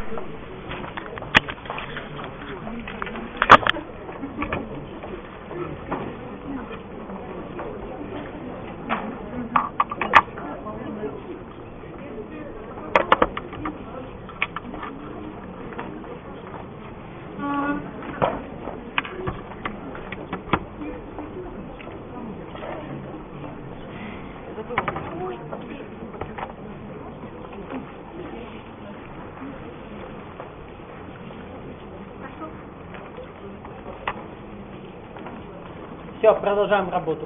Все, продолжаем работу.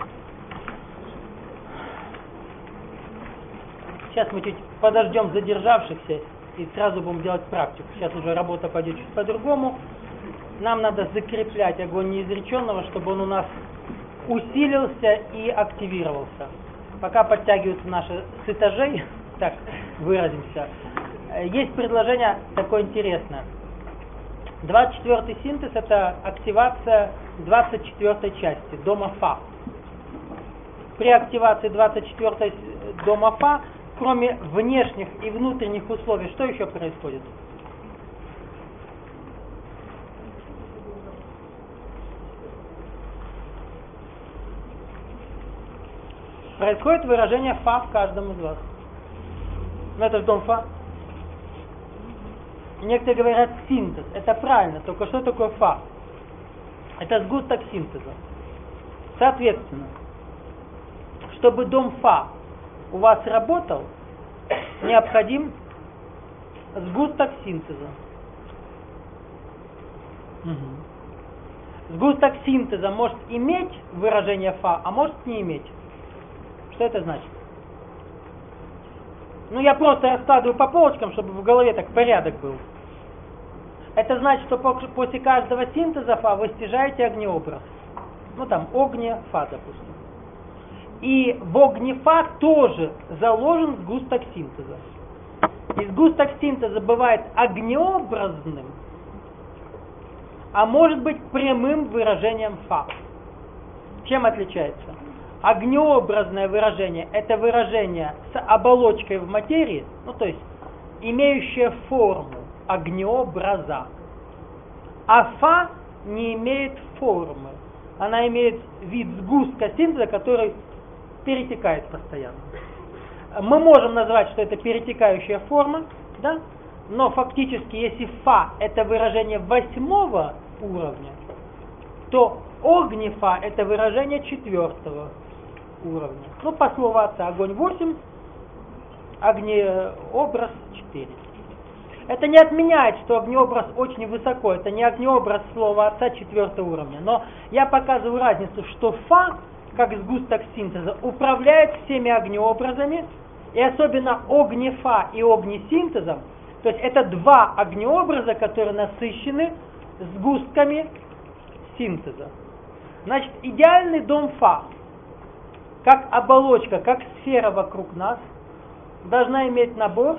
Сейчас мы чуть подождем задержавшихся и сразу будем делать практику. Сейчас уже работа пойдет чуть по-другому. Нам надо закреплять огонь неизреченного, чтобы он у нас усилился и активировался. Пока подтягиваются наши с этажей, так выразимся, есть предложение такое интересное. 24-й синтез — это активация 24-й части, дома Фа. При активации 24-й дома Фа, кроме внешних и внутренних условий, что еще происходит? Происходит выражение Фа в каждом из вас. Но это же дом Фа. Некоторые говорят синтез. Это правильно, только что такое Фа? Это сгусток синтеза. Соответственно, чтобы дом Фа у вас работал, необходим сгусток синтеза. Сгусток синтеза может иметь выражение Фа, а может не иметь. Что это значит? Ну, я просто раскладываю по полочкам, чтобы в голове так порядок был. Это значит, что после каждого синтеза Фа вы стяжаете огнеобраз. Ну, там, огне Фа, допустим. И в огне Фа тоже заложен сгусток синтеза. И сгусток синтеза бывает огнеобразным, а может быть прямым выражением Фа. Чем отличается? Огнеобразное выражение — это выражение с оболочкой в материи, ну то есть имеющее форму огнеобраза. А Фа не имеет формы. Она имеет вид сгустка синтеза, который перетекает постоянно. Мы можем назвать, что это перетекающая форма, да? Но фактически, если Фа — это выражение 8-го уровня, то огни Фа — это выражение 4-го уровня. Ну, по слову отца, огонь 8, огнеобраз 4. Это не отменяет, что огнеобраз очень высоко. Это не огнеобраз слова отца 4-го уровня. Но я показываю разницу, что Фа, как сгусток синтеза, управляет всеми огнеобразами, и особенно огни Фа и огни синтезом. То есть это два огнеобраза, которые насыщены сгустками синтеза. Значит, идеальный дом Фа, как оболочка, как сфера вокруг нас, должна иметь набор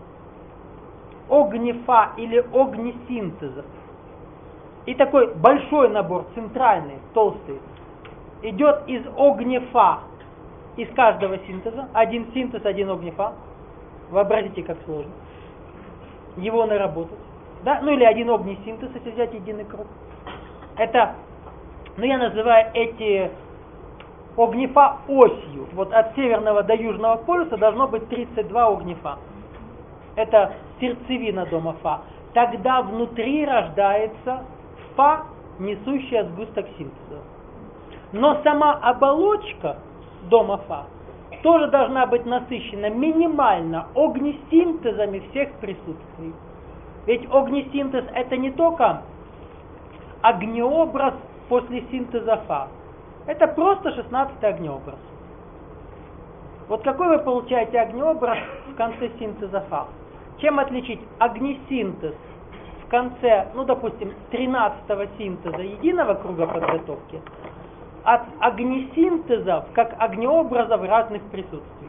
огни Фа или огни синтеза. И такой большой набор, центральный, толстый, идет из огни Фа, из каждого синтеза. Один синтез, один огни Фа. Вообразите, как сложно. Его наработать. Да? Ну или один огни синтез, если взять единый круг. Это, ну я называю эти огни Фа осью. Вот от северного до южного полюса должно быть 32 огни Фа. Это сердцевина дома Фа. Тогда внутри рождается Фа, несущая сгусток синтеза. Но сама оболочка дома Фа тоже должна быть насыщена минимально огнесинтезами всех присутствий. Ведь огнесинтез — это не только огнеобраз после синтеза Фа. Это просто 16-й огнеобраз. Вот какой вы получаете огнеобраз в конце синтеза Фа? Чем отличить огнесинтез в конце, ну допустим, 13-го синтеза единого круга подготовки от огнесинтезов как огнеобразов разных присутствий?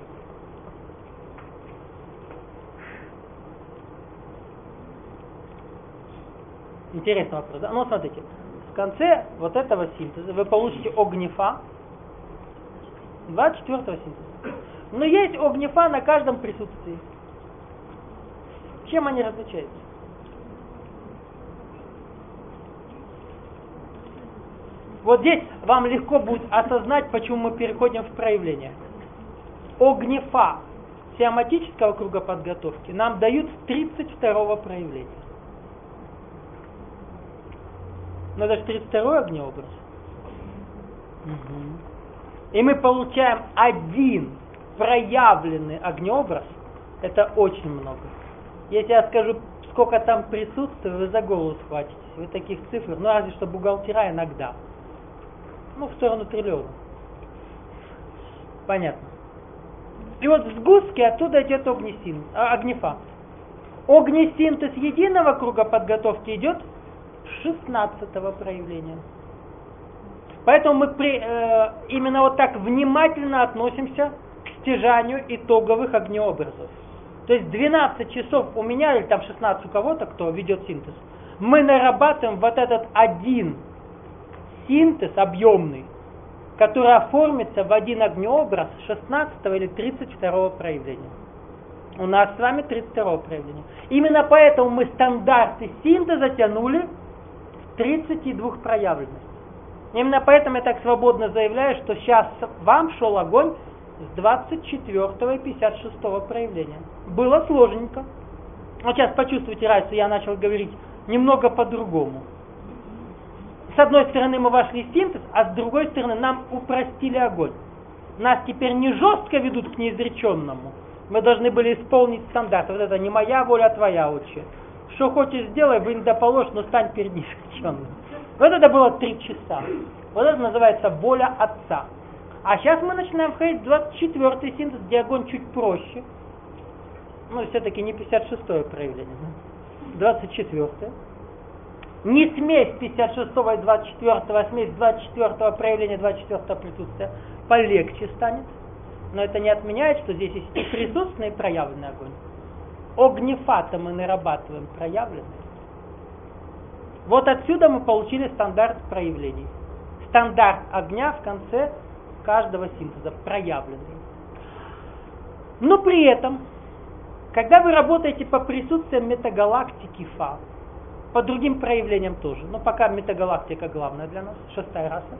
Интересный вопрос, да? Ну, смотрите, в конце вот этого синтеза вы получите огни Фа 24-го синтеза. Но есть огни Фа на каждом присутствии. Чем они различаются? Вот здесь вам легко будет осознать, почему мы переходим в проявление. Огнефа сиаматического круга подготовки нам дают с 32-го проявления. Но это же 32-й огнеобраз. И мы получаем один проявленный огнеобраз. Это очень много. Если я скажу, сколько там присутствует, вы за голову схватитесь. Вы таких цифр, ну разве что бухгалтера иногда. Ну, в сторону триллиона. Понятно. И вот в сгустке оттуда идет огнефа. Огнесинтез единого круга подготовки идет с 16-го проявления. Поэтому мы именно вот так внимательно относимся к стяжанию итоговых огнеобразов. То есть 12 часов у меня, или там 16 у кого-то, кто ведет синтез, мы нарабатываем вот этот один синтез объемный, который оформится в один огнеобраз 16 или 32 проявления. У нас с вами 32 проявления. Именно поэтому мы стандарты синтеза тянули с 32 проявленностей. Именно поэтому я так свободно заявляю, что сейчас вам шел огонь с 24 и 56 проявления. Было сложненько. Вот сейчас почувствуйте разницу, я начал говорить немного по-другому. С одной стороны мы вошли в синтез, а с другой стороны нам упростили огонь. Нас теперь не жестко ведут к неизреченному. Мы должны были исполнить стандарт. Вот это не моя воля, а твоя, отче. Что хочешь сделай, вы не доположь, но стань перед неизреченным. Вот это было 3 часа. Вот это называется воля Отца. А сейчас мы начинаем входить в 24-й синтез, где огонь чуть проще. Ну, все-таки не 56-е проявление. 24-е. Не смесь 56-го и 24-го, а смесь 24-го проявления, 24-го присутствия полегче станет. Но это не отменяет, что здесь есть и присутственный, и проявленный огонь. Огнефата мы нарабатываем проявленный. Вот отсюда мы получили стандарт проявлений. Стандарт огня в конце каждого синтеза, проявленный. Но при этом, когда вы работаете по присутствиям метагалактики Фа, по другим проявлениям тоже, но пока метагалактика главная для нас, 6-я раса,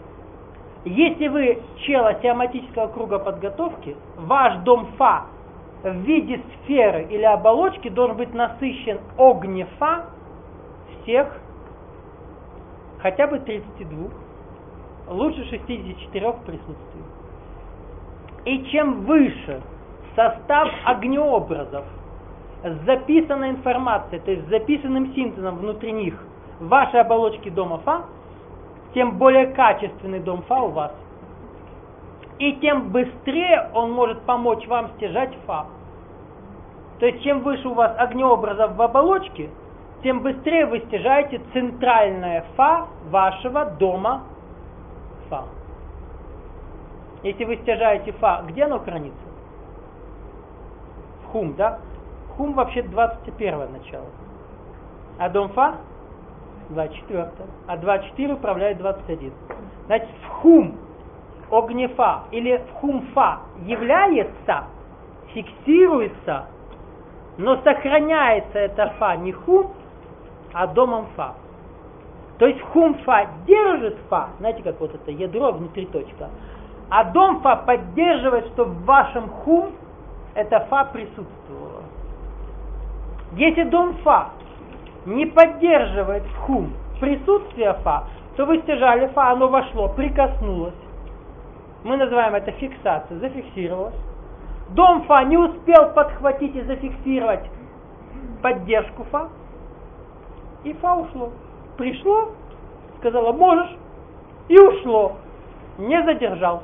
если вы чела сиаматического круга подготовки, ваш дом Фа в виде сферы или оболочки должен быть насыщен огнефа всех хотя бы 32, лучше 64 присутствий. И чем выше состав огнеобразов с записанной информацией, то есть с записанным синтезом внутри них вашей оболочки дома Фа, тем более качественный дом Фа у вас. И тем быстрее он может помочь вам стяжать Фа. То есть чем выше у вас огнеобразов в оболочке, тем быстрее вы стяжаете центральное Фа вашего дома Фа. Если вы стяжаете Фа, где оно хранится? В Хум, да? Хум вообще 21 начало. А дом Фа 24. А 24 управляет 21. Значит, в Хум огнефа или в Хум Фа является, фиксируется, но сохраняется это Фа не Хум, а домом Фа. То есть Хум Фа держит Фа, знаете, как вот это ядро внутри точка, а дом Фа поддерживает, чтобы в вашем Хум это Фа присутствовало. Если дом Фа не поддерживает в Хум присутствие Фа, то вы стяжали Фа, оно вошло, прикоснулось. Мы называем это фиксация, зафиксировалось. Дом Фа не успел подхватить и зафиксировать поддержку Фа, и Фа ушло. Пришло, сказала можешь, и ушло. Не задержал.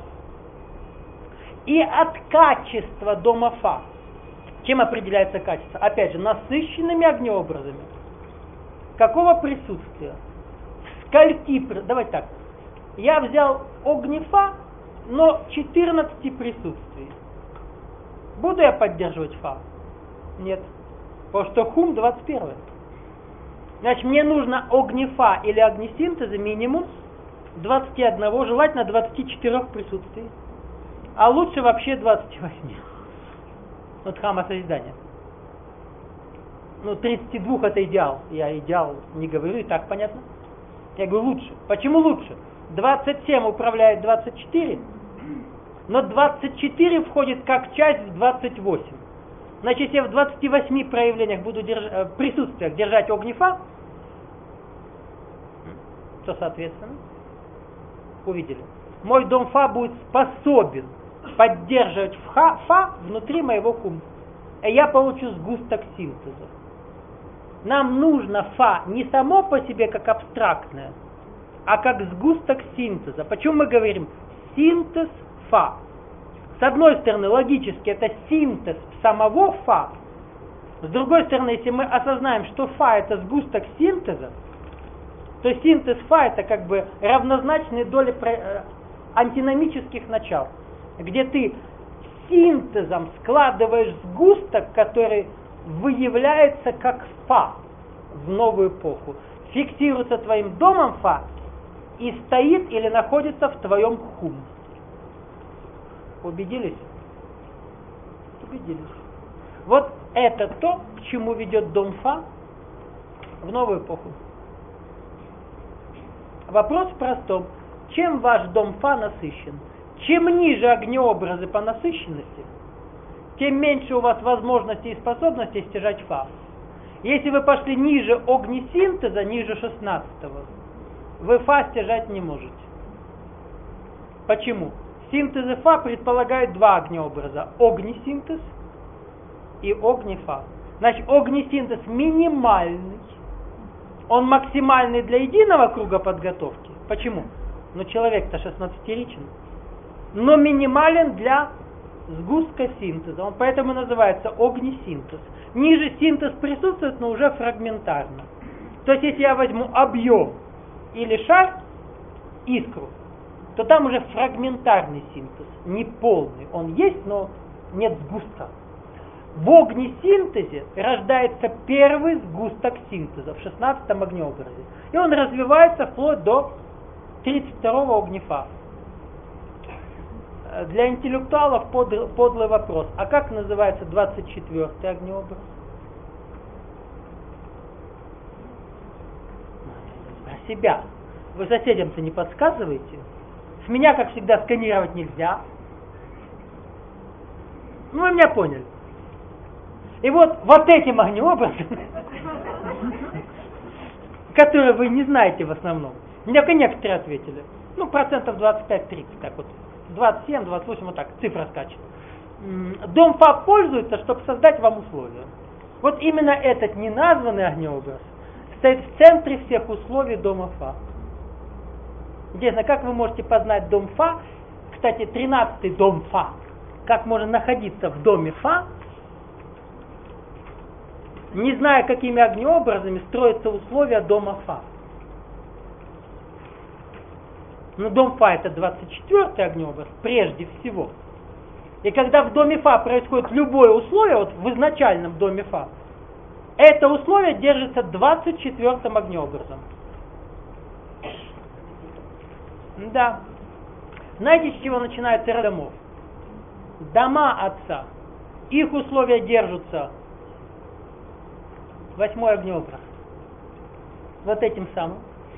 И от качества дома Фа. Чем определяется качество? Опять же, насыщенными огнеобразами. Какого присутствия? Скольки? Давайте так. Я взял огнефа, но 14 присутствий. Буду я поддерживать Фа? Нет. Потому что Хум 21. Значит, мне нужно огнефа или огнесинтеза минимум 21, желательно 24 присутствий. А лучше вообще 28. Вот хама созидания. Ну, 32 это идеал. Я идеал не говорю, и так понятно. Я говорю лучше. Почему лучше? 27 управляет 24, но 24 входит как часть в 28. Значит, если я в 28 проявлениях буду присутствиях держать огнефа, то, соответственно, увидели. Мой дом фа будет способен поддерживать фа внутри моего хум. И я получу сгусток синтеза. Нам нужно фа не само по себе как абстрактное, а как сгусток синтеза. Почему мы говорим синтез фа? С одной стороны, логически это синтез самого фа. С другой стороны, если мы осознаем, что фа это сгусток синтеза, то синтез фа это как бы равнозначные доли антиномических начал, где ты синтезом складываешь сгусток, который выявляется как фа в новую эпоху, фиксируется твоим домом фа и стоит или находится в твоем хум. Убедились? Убедились. Вот это то, к чему ведет дом фа в новую эпоху. Вопрос в простом. Чем ваш дом фа насыщен? Чем ниже огнеобразы по насыщенности, тем меньше у вас возможностей и способностей стяжать фа. Если вы пошли ниже огнесинтеза, ниже 16-го, вы фа стяжать не можете. Почему? Синтезы фа предполагают два огнеобраза. Огнесинтез и огнефа. Значит, огнесинтез минимальный. Он максимальный для единого круга подготовки. Почему? Ну, человек-то 16-ричен. Но минимален для сгустка синтеза. Он поэтому называется огнесинтез. Ниже синтез присутствует, но уже фрагментарно. То есть, если я возьму объем или шар, искру, то там уже фрагментарный синтез, не полный. Он есть, но нет сгустка. В огнесинтезе рождается первый сгусток синтеза в 16-м огнеобразе. И он развивается вплоть до 32-го огнефа. Для интеллектуалов подлый вопрос. А как называется 24-й огнеобраз? Про себя. Вы соседям-то не подсказываете? С меня, как всегда, сканировать нельзя. Ну, вы меня поняли. И вот этим огнеобразом, которые вы не знаете в основном, мне некоторые ответили, ну, процентов 25-30, так вот, 27, 28, вот так, цифра скачет. Дом фа пользуется, чтобы создать вам условия. Вот именно этот неназванный огнеобраз стоит в центре всех условий дома фа. Интересно, как вы можете познать дом фа? Кстати, 13-й дом фа. Как можно находиться в доме фа, не зная, какими огнеобразами строятся условия дома фа. Но дом фа это 24-й огнеобраз прежде всего. И когда в доме фа происходит любое условие, вот в изначальном доме фа, это условие держится 24-м огнеобразом. Да. Знаете, с чего начинается род домов? Дома отца. Их условия держатся 8-й огнеобраз. Вот этим самым.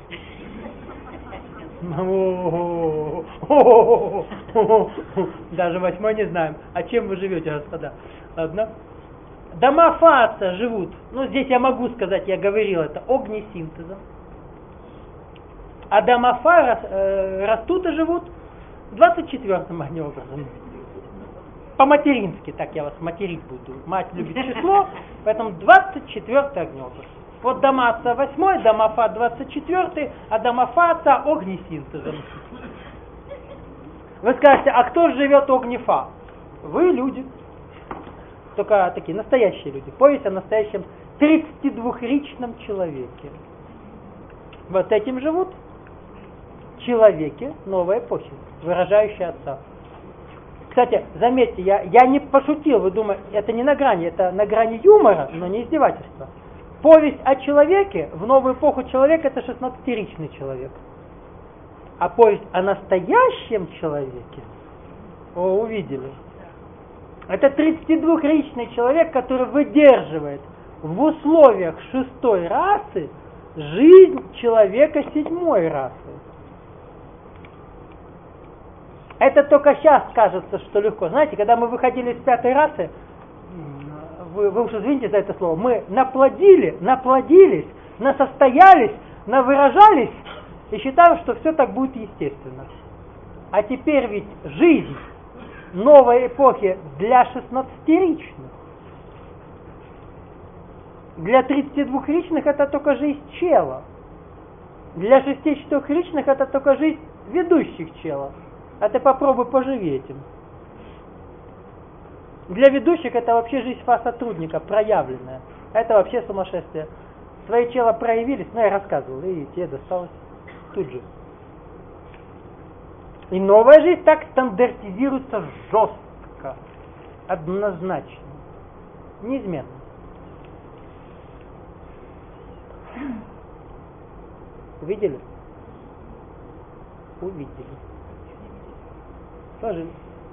Даже 8-й не знаем. А чем вы живете, господа? Ладно. Дома фа отца живут. Ну, здесь я могу сказать, я говорил, это огнесинтезом. А дома фа растут и живут 24-м огнеобразом. По-матерински, так я вас материть буду. Мать любит число, поэтому 24-й огнеобраз. Вот дома отца 8-й, дома фа 24-й, а дома фа отца огнесинтезом. Вы скажете, а кто живет огнефа? Вы люди. Только такие настоящие люди. Повесть о настоящем 32-ричном человеке. Вот этим живут человеки новой эпохи, выражающие отца. Кстати, заметьте, я не пошутил, вы думаете, это не на грани, это на грани юмора, но не издевательства. Повесть о человеке, в новую эпоху человек это 16-ричный человек. А повесть о настоящем человеке, увидели, это 32-ричный человек, который выдерживает в условиях шестой расы жизнь человека седьмой расы. Это только сейчас кажется, что легко. Знаете, когда мы выходили из пятой расы, вы уж извините за это слово, мы наплодились, насостоялись, навыражались и считаем, что все так будет естественно. А теперь ведь жизнь новой эпохи для 16-ричных. Для 32-ричных это только жизнь чела. Для 64-ричных это только жизнь ведущих челов. А ты попробуй поживи этим. Для ведущих это вообще жизнь сотрудника, проявленная. Это вообще сумасшествие. Свои чела проявились, я рассказывал, и тебе досталось тут же. И новая жизнь так стандартизируется жестко, однозначно, неизменно. Увидели? Увидели. Сложились.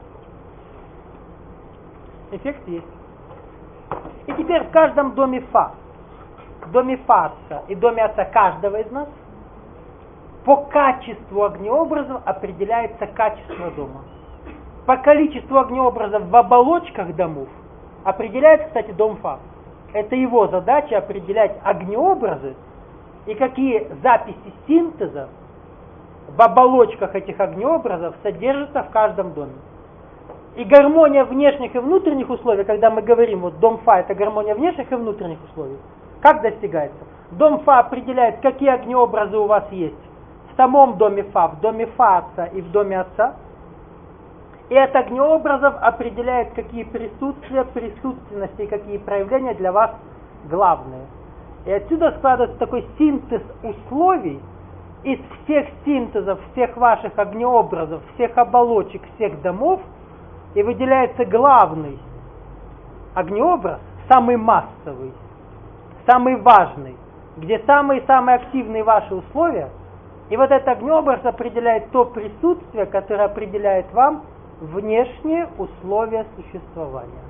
Эффект есть. И теперь в каждом доме Фа, доме Фа отца и доме отца каждого из нас, по качеству огнеобразов определяется качество дома. По количеству огнеобразов в оболочках домов определяется, кстати, дом Фа. Это его задача определять огнеобразы и какие записи синтеза в оболочках этих огнеобразов содержатся в каждом доме. И гармония внешних и внутренних условий, когда мы говорим, вот дом Фа это гармония внешних и внутренних условий, как достигается? Дом Фа определяет, какие огнеобразы у вас есть в самом доме Фа, в доме Фа отца и в доме отца. И от огнеобразов определяет, какие присутствия, присутственности и какие проявления для вас главные. И отсюда складывается такой синтез условий из всех синтезов, всех ваших огнеобразов, всех оболочек, всех домов, и выделяется главный огнеобраз, самый массовый, самый важный, где самые-самые активные ваши условия. И вот этот огнеобраз определяет то присутствие, которое определяет вам внешние условия существования.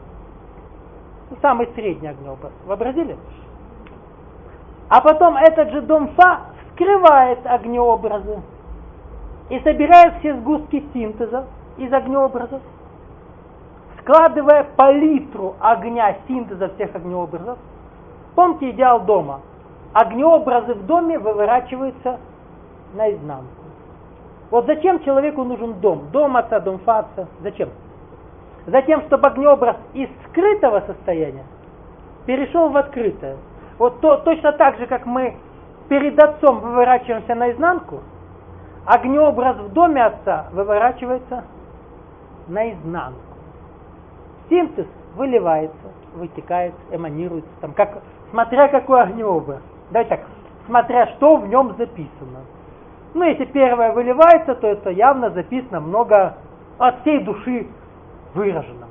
Самый средний огнеобраз. Вообразили? А потом этот же дом Фа вскрывает огнеобразы и собирает все сгустки синтеза из огнеобразов, складывая палитру огня синтеза всех огнеобразов. Помните идеал дома? Огнеобразы в доме выворачиваются наизнанку. Вот зачем человеку нужен дом? Дом отца, дом Фа отца. Зачем? Затем, чтобы огнеобраз из скрытого состояния перешел в открытое. Вот точно так же, как мы перед отцом выворачиваемся наизнанку, огнеобраз в доме отца выворачивается наизнанку. Синтез выливается, вытекает, эманируется, там, смотря какой огнеобраз. Давайте так, смотря что в нем записано. Ну, если первое выливается, то это явно записано много от всей души выраженного.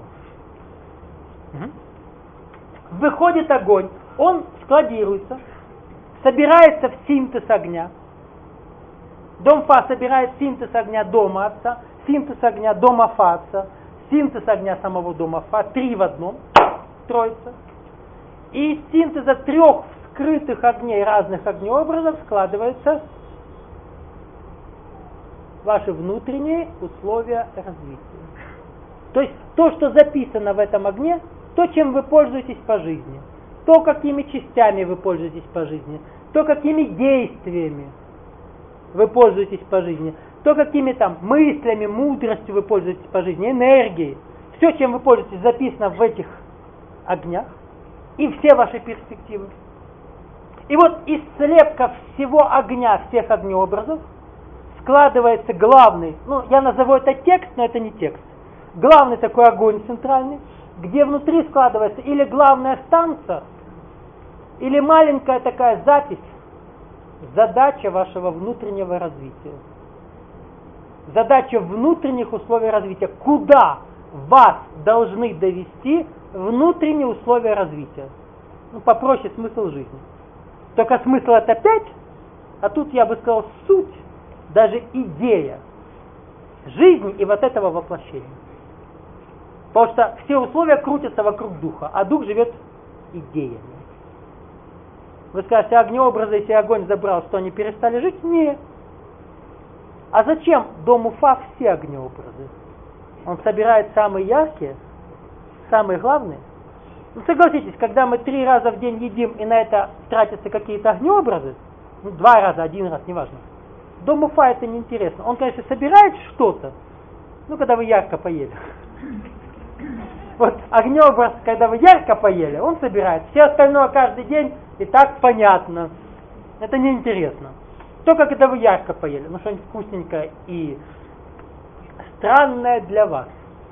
Выходит огонь, он складируется, собирается в синтез огня. Дом Фа собирает синтез огня дома отца, синтез огня дома Фа отца, синтез огня самого дома Фа, 3 в одном, троица. И из синтеза 3 скрытых огней разных огнеобразов складываются ваши внутренние условия развития. То есть то, что записано в этом огне, то, чем вы пользуетесь по жизни, то, какими частями вы пользуетесь по жизни, то, какими действиями вы пользуетесь по жизни, то, какими там мыслями, мудростью вы пользуетесь по жизни, энергией. Все, чем вы пользуетесь, записано в этих огнях и все ваши перспективы. И вот из слепков всего огня, всех огнеобразов, складывается главный, я назову это текст, но это не текст, главный такой огонь центральный, где внутри складывается или главная станция, или маленькая такая запись, задача вашего внутреннего развития. Задача внутренних условий развития. Куда вас должны довести внутренние условия развития? Попроще смысл жизни. Только смысл это 5, а тут я бы сказал суть, даже идея жизни и вот этого воплощения. Потому что все условия крутятся вокруг духа, а дух живет идеями. Вы скажете, огнеобразы, если огонь забрал, что они перестали жить? Нет. А зачем дому Фа все огнеобразы? Он собирает самые яркие, самые главные. Ну согласитесь, когда мы 3 раза в день едим, и на это тратятся какие-то огнеобразы, 2 раза, 1 раз, неважно. Дому Фа это неинтересно. Он, конечно, собирает что-то, когда вы ярко поели. Вот огнеобраз, когда вы ярко поели, он собирает. Все остальное каждый день и так понятно. Это неинтересно. Только когда вы ярко поели, что-нибудь вкусненькое и странное для вас.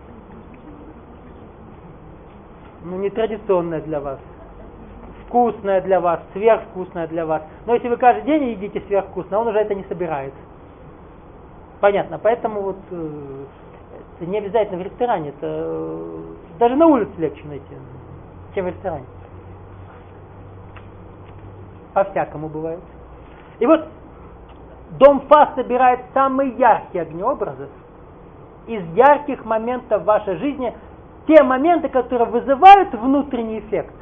Нетрадиционное для вас. Вкусное для вас, сверхвкусное для вас. Но если вы каждый день едите сверхвкусно, он уже это не собирает. Понятно, поэтому это не обязательно в ресторане, это даже на улице легче найти, чем в ресторане. По-всякому бывает. И вот дом Фа собирает самые яркие огнеобразы из ярких моментов в вашей жизни, те моменты, которые вызывают внутренний эффект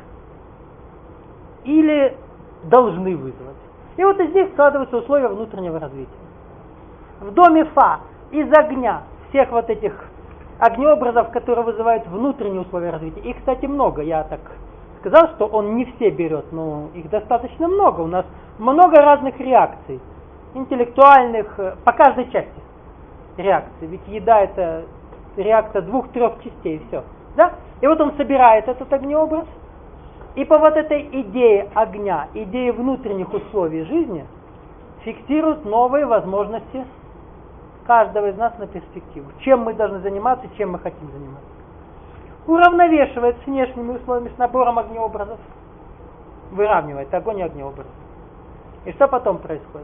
или должны вызвать. И вот из них складываются условия внутреннего развития. В доме Фа из огня всех вот этих огнеобразов, которые вызывают внутренние условия развития, их, кстати, много. Я так сказал, что он не все берет, но их достаточно много. У нас много разных реакций, интеллектуальных, по каждой части реакций. Ведь еда это реакция 2-3 частей, и все. Да? И вот он собирает этот огнеобраз, и по вот этой идее огня, идее внутренних условий жизни, фиксирует новые возможности каждого из нас на перспективу. Чем мы должны заниматься, чем мы хотим заниматься. Уравновешивает с внешними условиями, с набором огнеобразов. Выравнивает огонь и огнеобраз. И что потом происходит?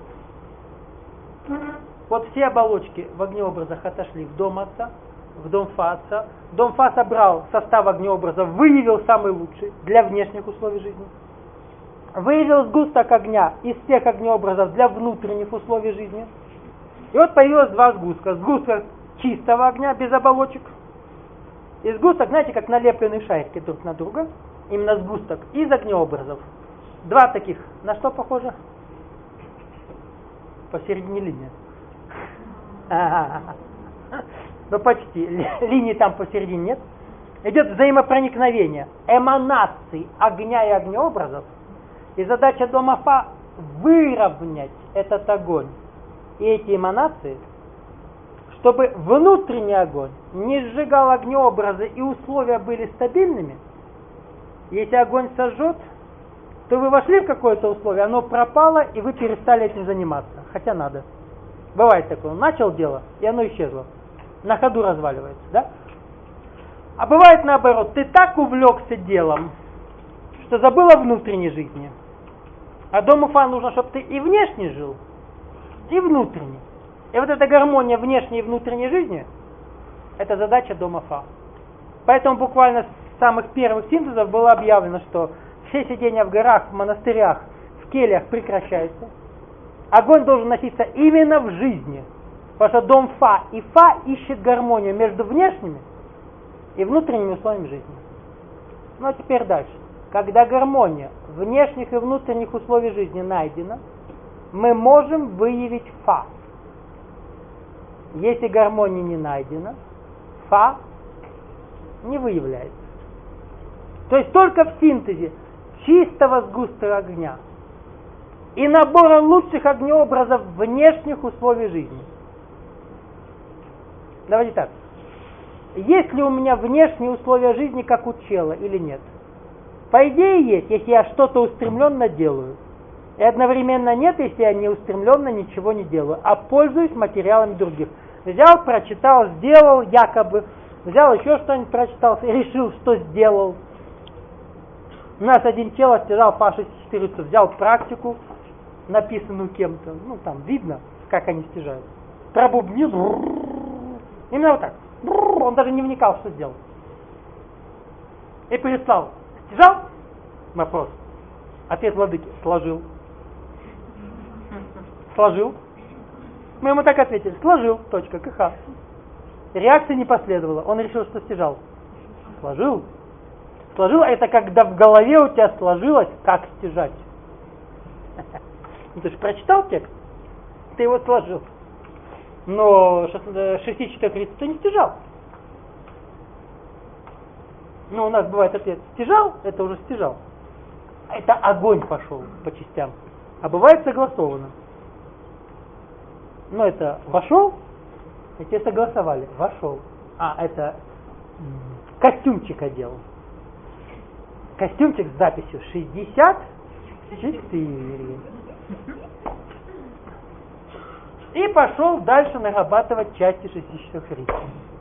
Вот все оболочки в огнеобразах отошли в дом Отца, в дом Фа Отца. Дом Фа собрал состав огнеобразов, выявил самый лучший для внешних условий жизни. Выявил сгусток огня из всех огнеобразов для внутренних условий жизни. И вот появилось 2 сгустка. Сгусток чистого огня, без оболочек. И сгусток, знаете, как налепленные шарики друг на друга. Именно сгусток из огнеобразов. 2 таких. На что похоже? Посередине линии. Ну почти. Линии там посередине нет. Идет взаимопроникновение эманаций огня и огнеобразов. И задача дома Фа выровнять этот огонь и эти эманации, чтобы внутренний огонь не сжигал огнеобразы и условия были стабильными. Если огонь сожжет, то вы вошли в какое-то условие, оно пропало, и вы перестали этим заниматься. Хотя надо. Бывает такое. Он начал дело, и оно исчезло. На ходу разваливается, да? А бывает наоборот. Ты так увлекся делом, что забыл о внутренней жизни. А дому Фа нужно, чтобы ты и внешне жил, и внутренне. И вот эта гармония внешней и внутренней жизни, это задача дома Фа. Поэтому буквально с самых первых синтезов было объявлено, что все сидения в горах, в монастырях, в кельях прекращаются. Огонь должен носиться именно в жизни. Потому что дом Фа и Фа ищет гармонию между внешними и внутренними условиями жизни. Ну а теперь дальше. Когда гармония внешних и внутренних условий жизни найдена, мы можем выявить Фа. Если гармония не найдена, Фа не выявляется. То есть только в синтезе чистого сгустка огня и набора лучших огнеобразов внешних условий жизни. Давайте так. Есть ли у меня внешние условия жизни, как у чела, или нет? По идее есть, если я что-то устремленно делаю. И одновременно нет, если я не устремленно ничего не делаю, а пользуюсь материалами других. Взял, прочитал, сделал, якобы. Взял еще что-нибудь, прочитал, и решил, что сделал. У нас один чел стяжал Пашу 4, взял практику, написанную кем-то. Ну, там видно, как они стяжают. Пробубнил. Именно вот так. Он даже не вникал, что сделал. И переслал. Стяжал? Вопрос. Ответ владыки. Сложил. Сложил. Мы ему так ответили. Сложил. Точка. КХ. Реакции не последовало. Он решил, что стяжал. Сложил. Сложил, это когда в голове у тебя сложилось, как стяжать. Ну, ты же прочитал текст, ты его сложил. Но 64 ты не стяжал. Ну, у нас бывает ответ стяжал, это уже стяжал. Это огонь пошел по частям. А бывает согласованно. Но это вошел, и те согласовали, вошел. А, это костюмчик одел. Костюмчик с записью 64. И пошел дальше нарабатывать части 64 ритма.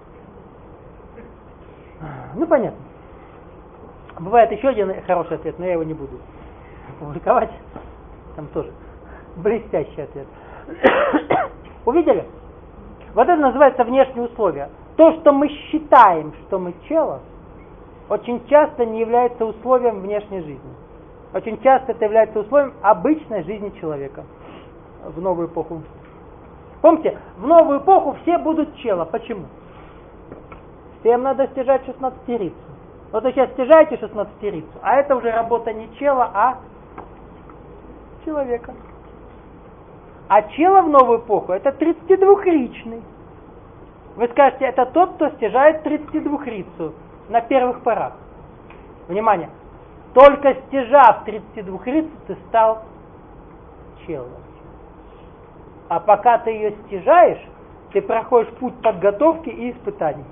Ну, понятно. Бывает еще один хороший ответ, но я его не буду публиковать. Там тоже блестящий ответ. Увидели? Вот это называется внешние условия. То, что мы считаем, что мы чело, очень часто не является условием внешней жизни. Очень часто это является условием обычной жизни человека в новую эпоху. Помните, в новую эпоху все будут чело. Почему? Всем надо стяжать 16-рицу. Вот вы сейчас стяжаете 16-рицу, а это уже работа не чела, а человека. А чело в новую эпоху это 32-ричный. Вы скажете, это тот, кто стяжает 32-рицу на первых порах. Внимание! Только стяжав 32-рицу, ты стал челом. А пока ты ее стяжаешь, ты проходишь путь подготовки и испытаний.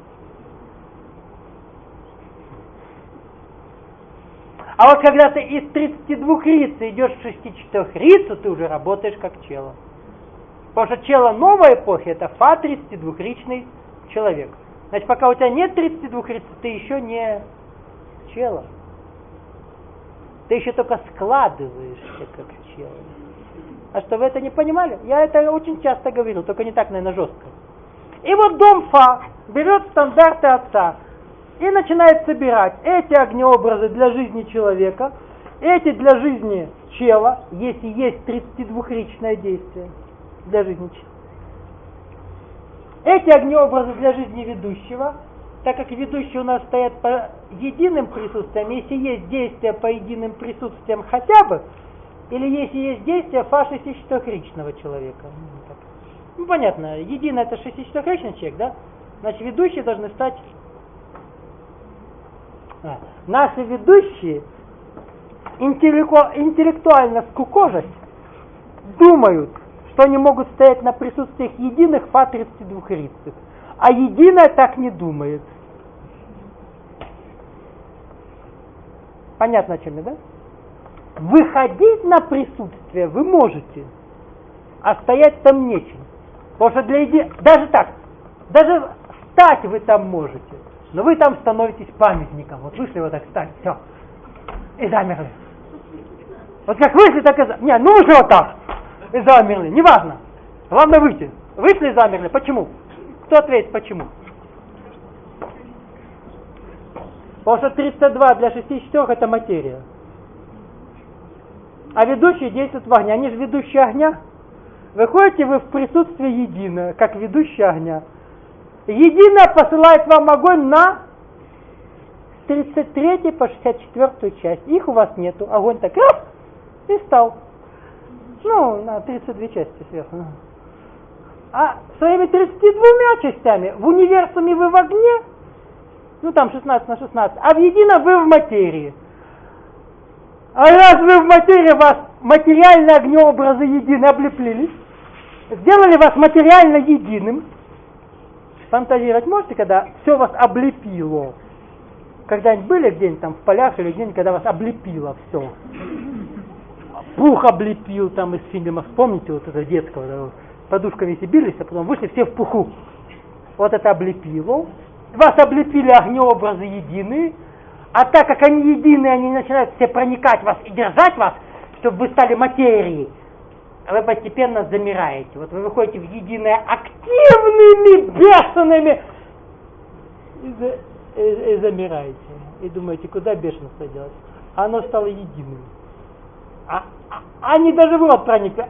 А вот когда ты из 32-рицы идешь в 64-рицу, ты уже работаешь как чело. Потому что чело новой эпохи это фа 32-ричный человек. Значит, пока у тебя нет 32-рицы, ты еще не чело. Ты еще только складываешься как чело. А что, вы это не понимали? Я это очень часто говорил, только не так, наверное, жестко. И вот дом Фа берет стандарты отца и начинает собирать эти огнеобразы для жизни человека, эти для жизни чела, если есть 32-ричное действие для жизни чела. Эти огнеобразы для жизни ведущего, так как ведущие у нас стоят по единым присутствиям, если есть действие по единым присутствиям хотя бы, или если есть действие фа 64-ричного человека. Ну, понятно, единое это 64-ричный человек, да? Значит, ведущие должны стать... Наши ведущие интеллектуально скукожась, думают, что они могут стоять на присутствиях единых фа 32-рицых, а единое так не думает. Понятно, о чем я, да? Выходить на присутствие вы можете, а стоять там нечем. Потому что даже так, даже встать вы там можете, но вы там становитесь памятником. Вот вышли вот так, встали, все, и замерли. Вот как вышли, так и замерли. Не, ну вышли вот так, и замерли, неважно. Главное выйти. Вышли и замерли. Почему? Кто ответит, почему? Потому что 32 для 64 это материя. А ведущие действуют в огне. Они же ведущие огня. Выходите вы в присутствие единое, как ведущие огня. Единое посылает вам огонь на 33 по 64 часть. Их у вас нету. Огонь так раз и стал. Ну, на 32 части сверху. А своими 32 частями в универсуме вы в огне, ну там 16 на 16, а в едином вы в материи. А раз вы в материи, вас материальные огнеобразы едины облепили, сделали вас материально единым. Фантазировать можете, когда все вас облепило? Когда-нибудь были где-нибудь там в полях или где-нибудь, когда вас облепило все? Пух облепил там из фильмов, вспомните вот это детского, да, подушками если бились, а потом вышли все в пуху. Вот это облепило. Вас облепили огнеобразы единые, а так как они единые, они начинают все проникать в вас и держать вас, чтобы вы стали материей, вы постепенно замираете. Вот вы выходите в единое активными, бешеными и замираете. И думаете, куда бешенство делать? А оно стало единым. Они даже в рот проникли.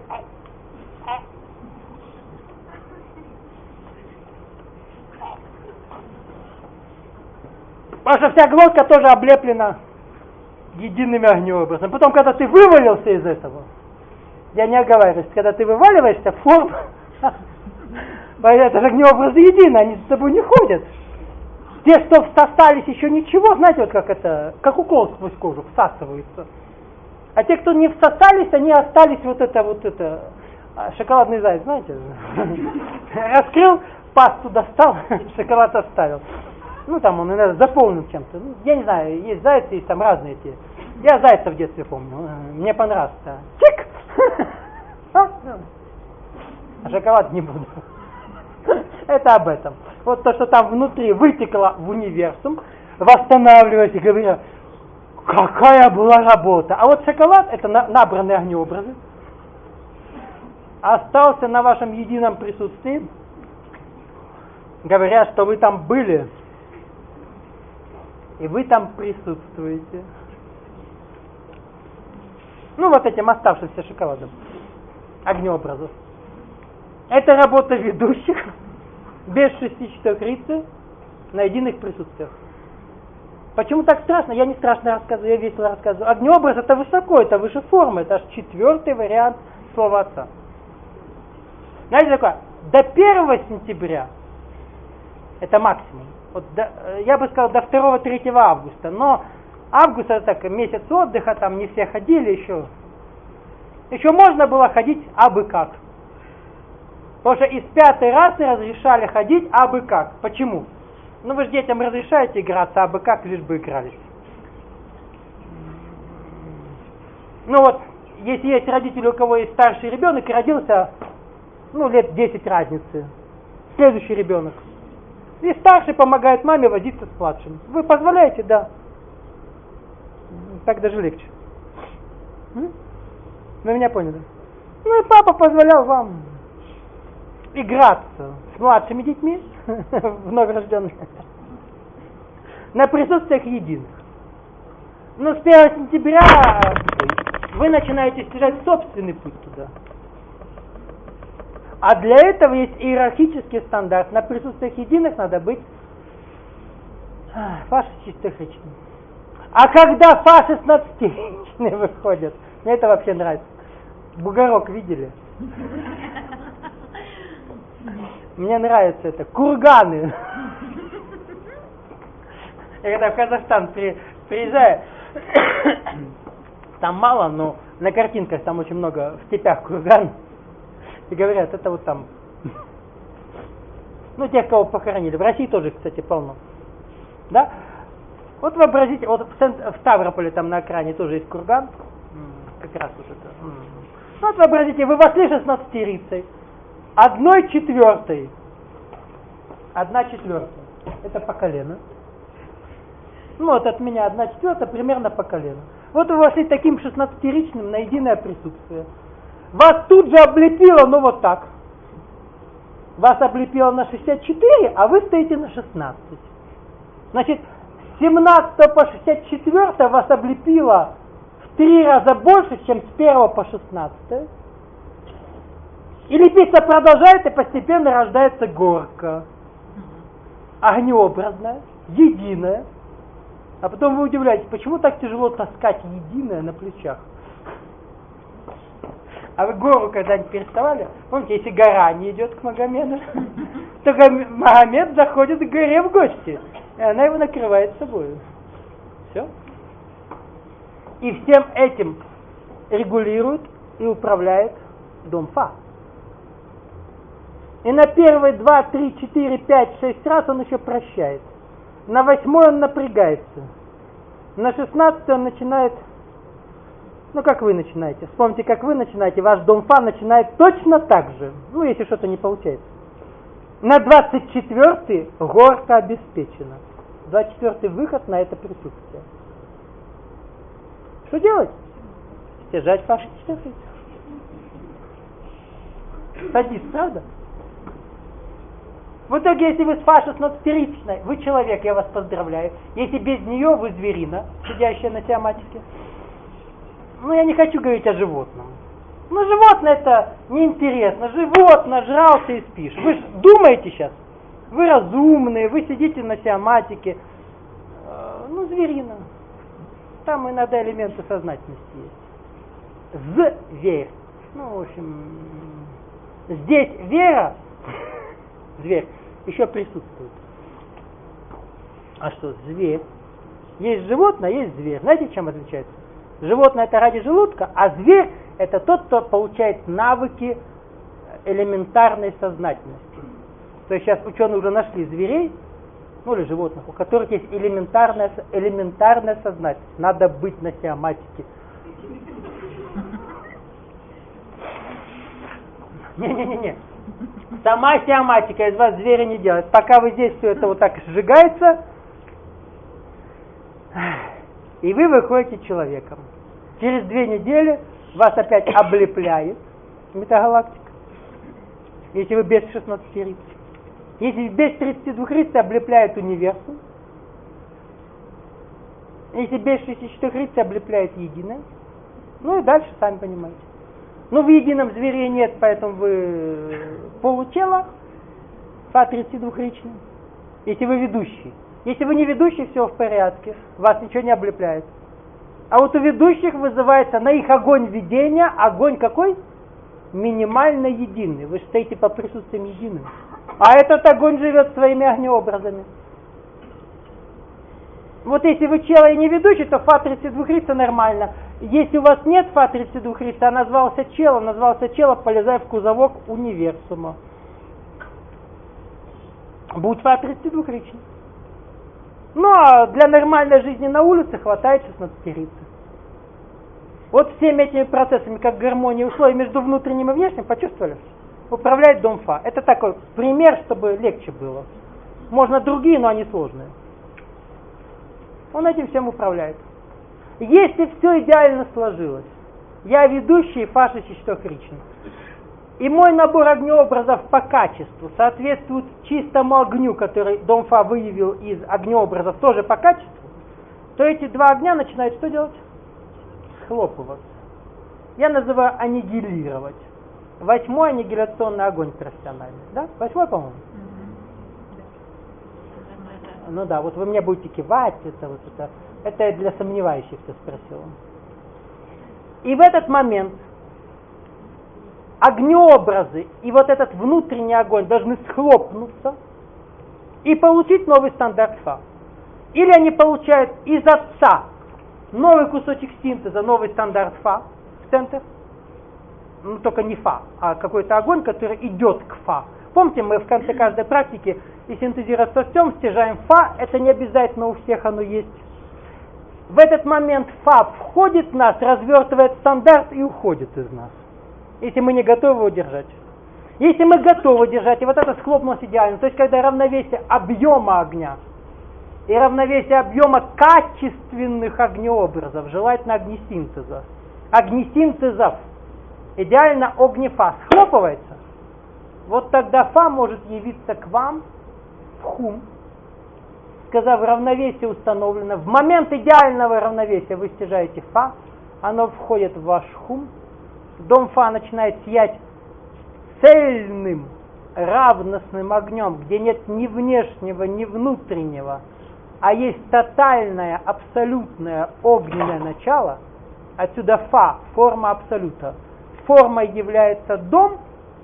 Потому что вся глотка тоже облеплена едиными огнеобразами. Потом, когда ты вывалился из этого, Я не оговариваюсь, когда ты вываливаешься в форму, это же огнеобразы едины, они с тобой не ходят. Те, что всосались еще ничего, знаете, вот как это, как укол сквозь кожу, всасываются. А те, кто не всосались, они остались вот это, шоколадный заяц, знаете. Раскрыл, пасту достал, шоколад оставил. Ну, там он, наверное, заполнен чем-то. Ну, я не знаю, есть зайцы, есть там разные эти. Я зайца в детстве помню, мне понравился. Чик! А шоколад не буду. Это об этом. Вот то, что там внутри вытекло в универсум, восстанавливаясь и говоря, какая была работа. А вот шоколад, это набранные огнеобразы, остался на вашем едином присутствии, говоря, что вы там были, и вы там присутствуете. Ну, вот этим оставшимся шоколадом, огнеобразов. Это работа ведущих, без 6-4 на единых присутствиях. Почему так страшно? Я не страшно рассказываю, я весело рассказываю. Огнеобраз это высоко, это выше формы, это аж 4-й вариант слова отца. Знаете, такое, до 1 сентября, это максимум. Вот я бы сказал, до 2-3 августа, но август это так, месяц отдыха, там не все ходили еще. Еще можно было ходить абы как. Потому что из 5-й расы разрешали ходить абы как. Почему? Ну вы же детям разрешаете играться абы как, лишь бы игрались. Ну вот, если есть родители, у кого есть старший ребенок, и родился, ну, лет 10 разницы, следующий ребенок. И старший помогает маме возиться с младшим. Вы позволяете? Да. Так даже легче. Вы меня поняли? Ну и папа позволял вам играться с младшими детьми, вновь рожденных, на присутствиях единых. Но с 1 сентября вы начинаете стяжать собственный путь туда. А для этого есть иерархический стандарт. На присутствиях единых надо быть фаши чистохричным. А когда фаши 16-ричные выходят, мне это вообще нравится. Бугорок видели? Мне нравится это. Курганы. Я когда в Казахстан приезжаю, там мало, но на картинках там очень много в степях курган. И говорят, это вот там. Ну, тех, кого похоронили. В России тоже, кстати, полно. Да? Вот вообразите, вот в Ставрополе там на окраине тоже есть курган. Как раз вот это. Вот вообразите, вы вошли 16-рицей. 1/4. 1/4. Это по колено. Ну вот от меня 1/4 примерно по колено. Вот вы вошли таким 16-ричным на единое присутствие. Вас тут же облепило, ну вот так. Вас облепило на 64, а вы стоите на 16. Значит, с 17 по 64 вас облепило в 3 раза больше, чем с 1 по 16. И лепиться продолжает, и постепенно рождается горка. Огнеобразная, единая. А потом вы удивляетесь, почему так тяжело таскать единое на плечах? А вы гору когда-нибудь переставали? Помните, если гора не идет к Магомеду, то Магомед заходит к горе в гости, и она его накрывает собой. Все. И всем этим регулирует и управляет дом Фа. И на первые 2, 3, 4, 5, 6 раз он еще прощает. На 8 он напрягается. На 16 он начинает, ну как вы начинаете. Вспомните, как вы начинаете. Ваш дом Фа начинает точно так же. Ну, если что-то не получается. На 24 горка обеспечена. 24 выход на это присутствие. Что делать? Стяжать ваши 14. Садись, правда? В итоге, если вы с фашей 16-ричной, вы человек, я вас поздравляю. Если без нее, вы зверина, сидящая на тиаматике. Ну, я не хочу говорить о животном. Ну, животное это неинтересно. Животное, жрался и спишь. Вы же думаете сейчас? Вы разумные, вы сидите на тиаматике. Ну, зверина. Там иногда элементы сознательности есть. Зверь. Ну, в общем, здесь вера, зверь, еще присутствует. А что, зверь? Есть животное, есть зверь. Знаете, чем отличается? Животное это ради желудка, а зверь это тот, кто получает навыки элементарной сознательности. То есть сейчас ученые уже нашли зверей, ну или животных, у которых есть элементарная сознательность. Надо быть на сиаматике. Не. Сама сиаматика из вас зверя не делает. Пока вы здесь все это вот так сжигается, и вы выходите человеком. Через 2 недели вас опять облепляет метагалактика. Если вы без 16 риц. Если без 32 риц облепляет универсум. Если без 64 риц облепляет единое. Ну и дальше сами понимаете. Ну в едином звере нет, поэтому вы получело по 32-ричным. Если вы ведущий. Если вы не ведущий, все в порядке. Вас ничего не облепляет. А вот у ведущих вызывается на их огонь видения. Огонь какой? Минимально единый. Вы стоите по присутствиям единым. А этот огонь живет своими огнеобразами. Вот если вы чело и не ведущий, то фа 32 рица нормально. Если у вас нет фа 32 рица, а назвался чело, полезай в кузовок универсума. Будет фа 32 ричный. Ну а для нормальной жизни на улице хватает 16 рицы. Вот всеми этими процессами, как гармония условий между внутренним и внешним, почувствовали? Управляет дом фа. Это такой пример, чтобы легче было. Можно другие, но они сложные. Он этим всем управляет. Если все идеально сложилось, я ведущий фа 64-ричный, и мой набор огнеобразов по качеству соответствует чистому огню, который дом фа выявил из огнеобразов тоже по качеству, то эти 2 огня начинают что делать? Схлопываться. Я называю аннигилировать. 8-й аннигиляционный огонь профессиональный. Да? 8-й, по-моему? Ну да, вот вы мне будете кивать, это я для сомневающихся спросил. И в этот момент огнеобразы и вот этот внутренний огонь должны схлопнуться и получить новый стандарт фа. Или они получают из отца новый кусочек синтеза, новый стандарт фа в центр, ну только не фа, а какой-то огонь, который идет к фа. Помните, мы в конце каждой практики и синтезируя состем, стяжаем фа, это не обязательно у всех оно есть. В этот момент фа входит в нас, развертывает стандарт и уходит из нас. Если мы не готовы его держать. Если мы готовы держать, и вот это схлопнулось идеально, то есть когда равновесие объема огня и равновесие объема качественных огнеобразов, желательно огнесинтезов, идеально огнефа схлопывается, вот тогда фа может явиться к вам в хум, сказав, равновесие установлено. В момент идеального равновесия вы стяжаете фа, оно входит в ваш хум, дом фа начинает сиять цельным, равностным огнем, где нет ни внешнего, ни внутреннего, а есть тотальное, абсолютное огненное начало. Отсюда фа, форма абсолюта. Формой является дом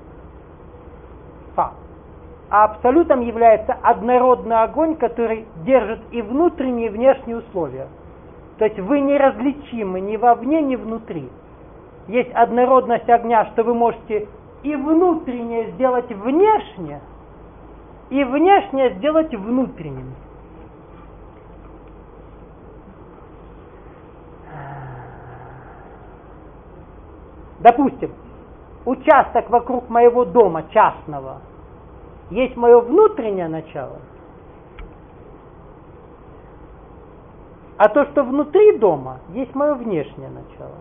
фа, а абсолютом является однородный огонь, который держит и внутренние, и внешние условия. То есть вы неразличимы ни вовне, ни внутри. Есть однородность огня, что вы можете и внутреннее сделать внешне, и внешнее сделать внутренним. Допустим, участок вокруг моего дома частного есть мое внутреннее начало, а то, что внутри дома, есть мое внешнее начало.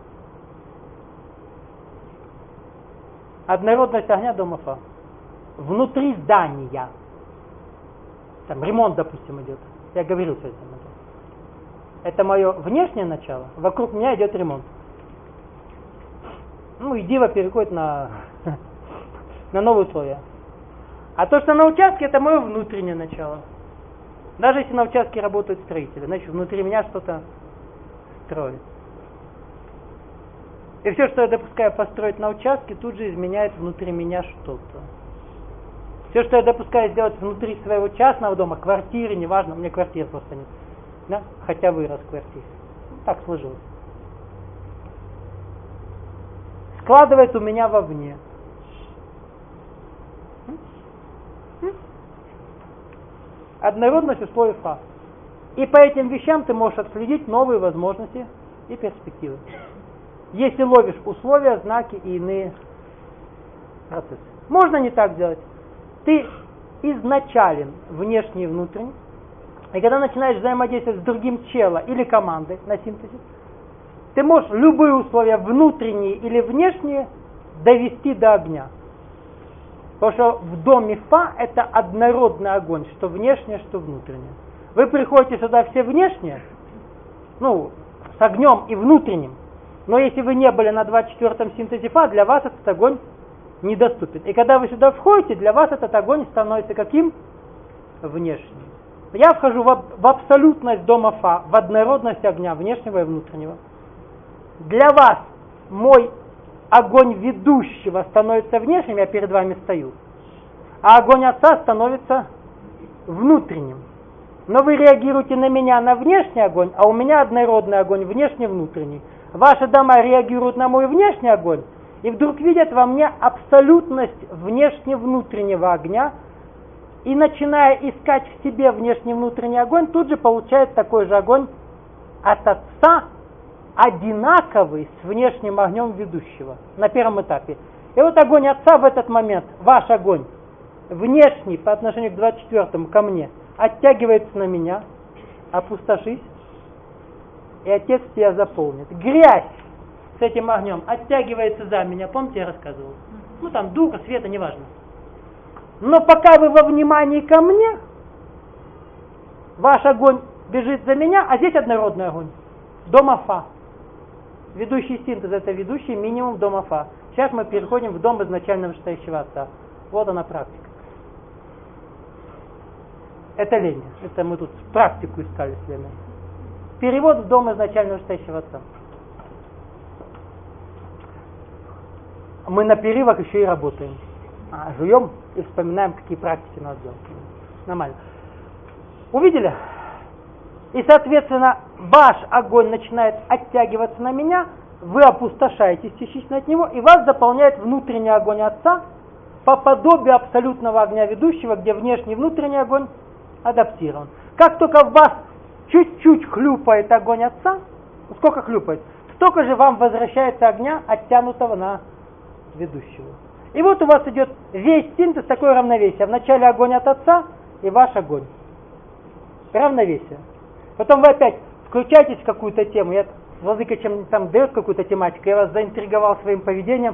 Однородность огня дома фа. Внутри здания. Там ремонт, допустим, идет. Я говорил сегодня об этом. Это мое внешнее начало, вокруг меня идет ремонт. Ну, и диво переходит на новые условия. А то, что на участке, это мое внутреннее начало. Даже если на участке работают строители, значит, внутри меня что-то строят. И все, что я допускаю построить на участке, тут же изменяет внутри меня что-то. Все, что я допускаю сделать внутри своего частного дома, квартиры, неважно, у меня квартиры просто нет. Да? Хотя вырос в квартире. Так сложилось. Складывается у меня вовне. Однородность условий фа. И по этим вещам ты можешь отследить новые возможности и перспективы. Если ловишь условия, знаки и иные процессы. Можно не так делать. Ты изначален, внешний и внутренний. И когда начинаешь взаимодействовать с другим челом или командой на синтезе, ты можешь любые условия, внутренние или внешние, довести до огня. Потому что в доме Фа это однородный огонь, что внешнее, что внутреннее. Вы приходите сюда все внешние, с огнем и внутренним. Но если вы не были на 24-м синтезе Фа, для вас этот огонь недоступен. И когда вы сюда входите, для вас этот огонь становится каким? Внешним. Я вхожу в абсолютность дома Фа, в однородность огня, внешнего и внутреннего. Для вас мой огонь ведущего становится внешним, я перед вами стою, а огонь Отца становится внутренним. Но вы реагируете на меня, на внешний огонь, а у меня однородный огонь, внешне-внутренний. Ваши дома реагируют на мой внешний огонь, и вдруг видят во мне абсолютность внешне-внутреннего огня, и начиная искать в себе внешне-внутренний огонь, тут же получает такой же огонь от Отца, одинаковый с внешним огнем ведущего на первом этапе. И вот огонь Отца в этот момент, ваш огонь, внешний по отношению к 24-му, ко мне, оттягивается на меня, опустошись, и Отец тебя заполнит. Грязь с этим огнем оттягивается за меня, помните, я рассказывал? Там духа, света, неважно. Но пока вы во внимании ко мне, ваш огонь бежит за меня, а здесь однородный огонь. Дома Фа. Ведущий синтез — это ведущий минимум дома Фа. Сейчас мы переходим в дом изначально вышестоящего Отца. Вот она практика. Это лень. Это мы тут практику искали с Леной. Перевод в дом изначально вышестоящего Отца. Мы на перерывах еще и работаем. Жуем и вспоминаем, какие практики надо делать. Нормально. Увидели? И, соответственно, ваш огонь начинает оттягиваться на меня, вы опустошаетесь частично от него, и вас заполняет внутренний огонь Отца по подобию абсолютного огня ведущего, где внешний и внутренний огонь адаптирован. Как только в вас чуть-чуть хлюпает огонь Отца, сколько хлюпает, столько же вам возвращается огня, оттянутого на ведущего. И вот у вас идет весь синтез, такое равновесие. Вначале огонь от Отца и ваш огонь. Равновесие. Потом вы опять включаетесь в какую-то тему. Владыка чем там дает какую-то тематику, я вас заинтриговал своим поведением.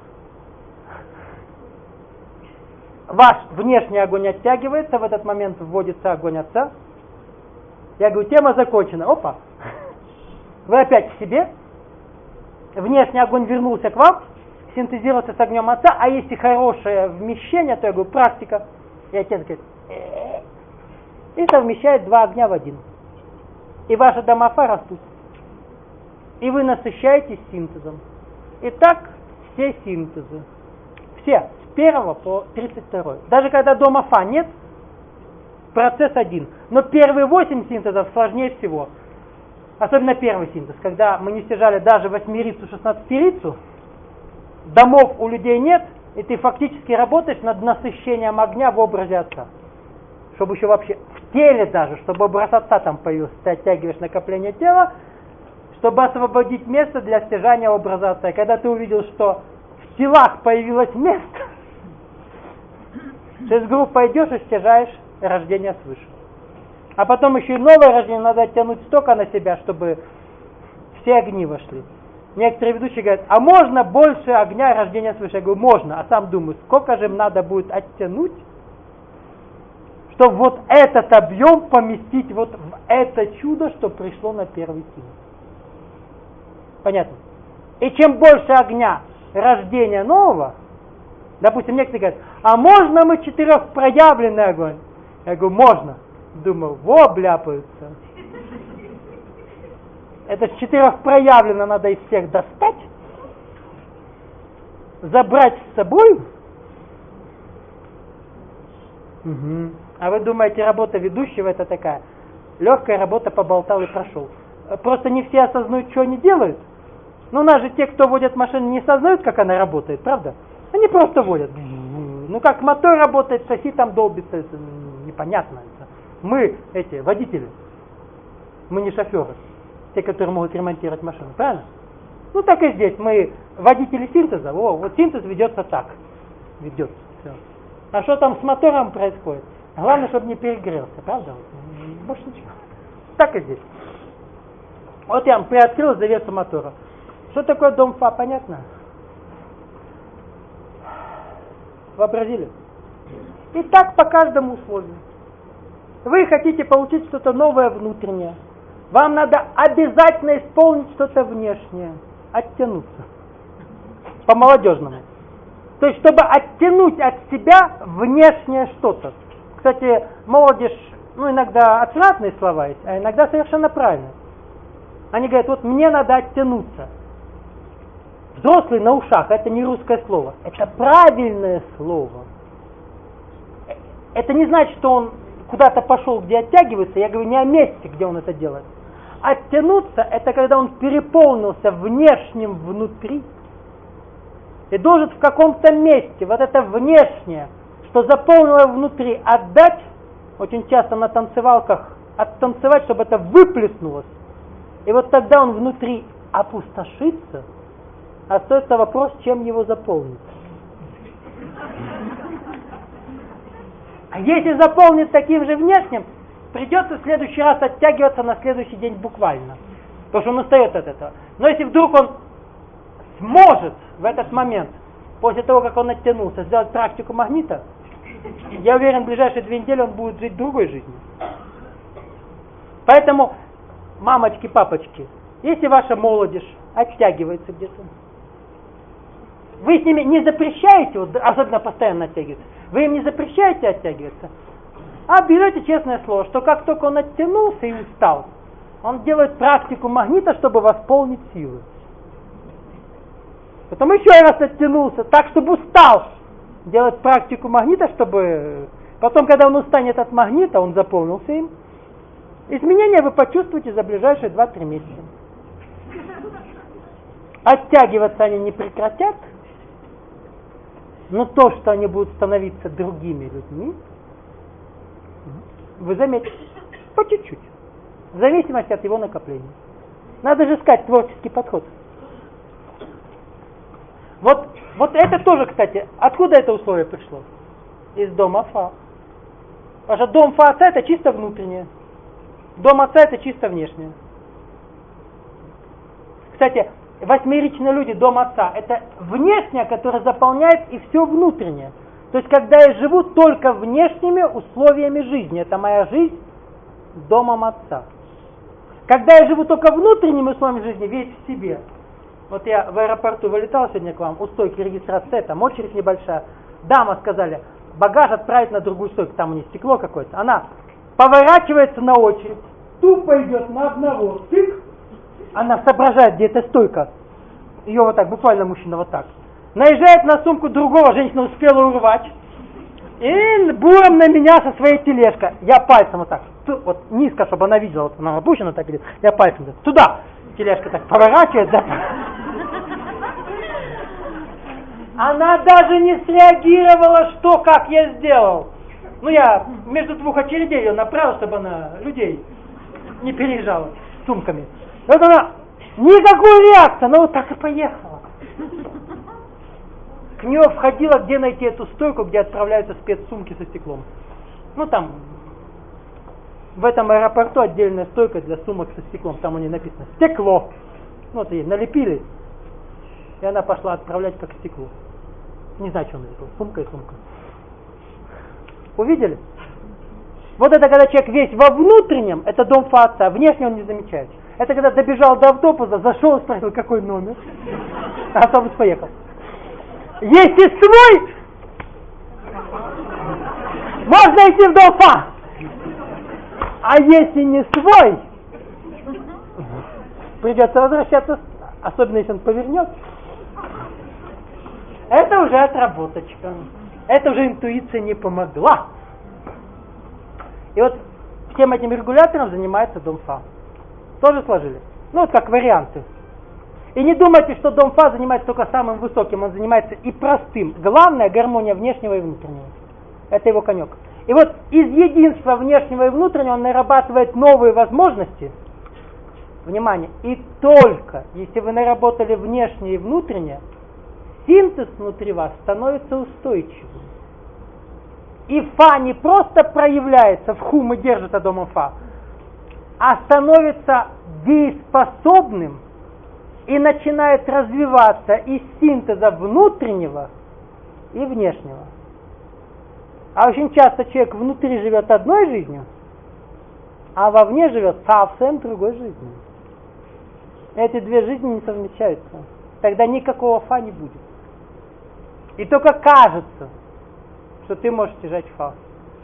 Ваш внешний огонь оттягивается, в этот момент вводится огонь Отца. Я говорю, тема закончена. Опа! Вы опять в себе. Внешний огонь вернулся к вам, синтезировался с огнем Отца, а если хорошее вмещение, то я говорю, практика. И Отец говорит, и совмещает два огня в один. И ваши дома Фа растут. И вы насыщаетесь синтезом. И так все синтезы. Все, с 1 по 32. Даже когда дома Фа нет, процесс один. Но первые 8 синтезов сложнее всего. Особенно первый синтез, когда мы не стяжали даже 8-рицу, 16-рицу, домов у людей нет, и ты фактически работаешь над насыщением огня в образе Отца. Чтобы еще вообще в теле даже, чтобы образ Отца там появился, ты оттягиваешь накопление тела, чтобы освободить место для стяжания образа Отца. И когда ты увидел, что в телах появилось место, ты с группой идешь и стяжаешь рождение свыше. А потом еще и новое рождение надо оттянуть столько на себя, чтобы все огни вошли. Некоторые ведущие говорят, а можно больше огня рождения свыше? Я говорю, можно. А сам думаю, сколько же им надо будет оттянуть, чтобы вот этот объем поместить вот в это чудо, что пришло на первый синтез. Понятно? И чем больше огня рождения нового, допустим, некоторые говорят, а можно мы 4-проявленный огонь? Я говорю, можно. Думаю, во, бляпаются. Это 4-проявленно надо из всех достать, забрать с собой? Угу. А вы думаете, работа ведущего это такая легкая работа, поболтал и прошел? Просто не все осознают, что они делают. Но у нас же те, кто водят машину, не осознают, как она работает, правда? Они просто водят. Ну как мотор работает, шасси там долбится, это непонятно. Мы, эти, водители, мы не шоферы, те, которые могут ремонтировать машину, правильно? Ну так и здесь, мы водители синтеза, вот синтез ведется так, ведется, все. А что там с мотором происходит? Главное, чтобы не перегрелся, правда? Больше ничего. Так и здесь. Вот я приоткрыл завесу мотора. Что такое дом ФА, понятно? Вообразили? И так по каждому условию. Вы хотите получить что-то новое внутреннее. Вам надо обязательно исполнить что-то внешнее. Оттянуться. По-молодежному. То есть, чтобы оттянуть от себя внешнее что-то. Кстати, молодежь, иногда отвратные слова есть, а иногда совершенно правильные. Они говорят, вот мне надо оттянуться. Взрослый на ушах, это не русское слово. Это правильное слово. Это не значит, что он куда-то пошел, где оттягивается. Я говорю не о месте, где он это делает. Оттянуться, это когда он переполнился внешним внутри. И должен в каком-то месте вот это внешнее, что заполнило внутри, отдать, очень часто на танцевалках, оттанцевать, чтобы это выплеснулось. И вот тогда он внутри опустошится, остается вопрос, чем его заполнить. А если заполнить таким же внешним, придется в следующий раз оттягиваться на следующий день буквально. Потому что он устает от этого. Но если вдруг он сможет в этот момент, после того, как он оттянулся, сделать практику магнита, я уверен, в ближайшие 2 недели он будет жить другой жизнью. Поэтому, мамочки, папочки, если ваша молодежь оттягивается где-то, вы с ними не запрещаете, вот, особенно постоянно оттягиваться, вы им не запрещаете оттягиваться, а берете честное слово, что как только он оттянулся и устал, он делает практику магнита, чтобы восполнить силы. Потом еще раз оттянулся, так, чтобы устал, делает практику магнита, чтобы... Потом, когда он устанет от магнита, он заполнился им. Изменения вы почувствуете за ближайшие 2-3 месяца. Оттягиваться они не прекратят, но то, что они будут становиться другими людьми, вы заметите, по чуть-чуть, в зависимости от его накопления. Надо же искать творческий подход. Вот это тоже, кстати, откуда это условие пришло? Из дома Фа. Потому что дом Фа отца это чисто внутреннее. Дом отца это чисто внешнее. Кстати, 8-ричные люди, дом отца, это внешнее, которое заполняет и все внутреннее. То есть, когда я живу только внешними условиями жизни, это моя жизнь с домом отца. Когда я живу только внутренними условиями жизни, весь в себе. Вот я в аэропорту вылетал сегодня к вам, у стойки регистрации, там очередь небольшая. Дама сказали, багаж отправить на другую стойку, там у нее стекло какое-то. Она поворачивается на очередь, тупо идет на одного, тык, она соображает, где эта стойка. Ее вот так, буквально мужчина вот так. Наезжает на сумку другого, женщина успела урвать. И буром на меня со своей тележкой. Я пальцем вот так, вот низко, чтобы она видела, вот она опущена так, я пальцем туда. Тележка так поворачивает, да. Она даже не среагировала, что, как я сделал. Я между 2 очередей ее направил, чтобы она людей не переезжала с сумками. Вот она, никакой реакции, она вот так и поехала. К нее входила, где найти эту стойку, где отправляются спецсумки со стеклом. Там, в этом аэропорту отдельная стойка для сумок со стеклом. Там у нее написано «стекло». Вот ей налепили, и она пошла отправлять как стекло. Не знаю, что она сделала. Сумка и сумка. Увидели? Вот это когда человек весь во внутреннем, это дом Фа отца, внешне он не замечает. Это когда добежал до автобуса, зашел и спросил, какой номер. Автобус поехал. Если свой, можно идти в дом Фа. А если не свой, придется возвращаться, особенно если он повернет. Это уже отработочка. Это уже интуиция не помогла. И вот всем этим регулятором занимается дом Фа. Тоже сложили? Ну, вот как варианты. И не думайте, что дом Фа занимается только самым высоким, он занимается и простым. Главное — гармония внешнего и внутреннего. Это его конек. И вот из единства внешнего и внутреннего он нарабатывает новые возможности. Внимание! И только если вы наработали внешнее и внутреннее, синтез внутри вас становится устойчивым. И Фа не просто проявляется в Хум и держит Адомом Фа, а становится дееспособным и начинает развиваться из синтеза внутреннего и внешнего. А очень часто человек внутри живет одной жизнью, а вовне живет совсем другой жизнью. Эти две жизни не совмещаются. Тогда никакого Фа не будет. И только кажется, что ты можешь стяжать Фа.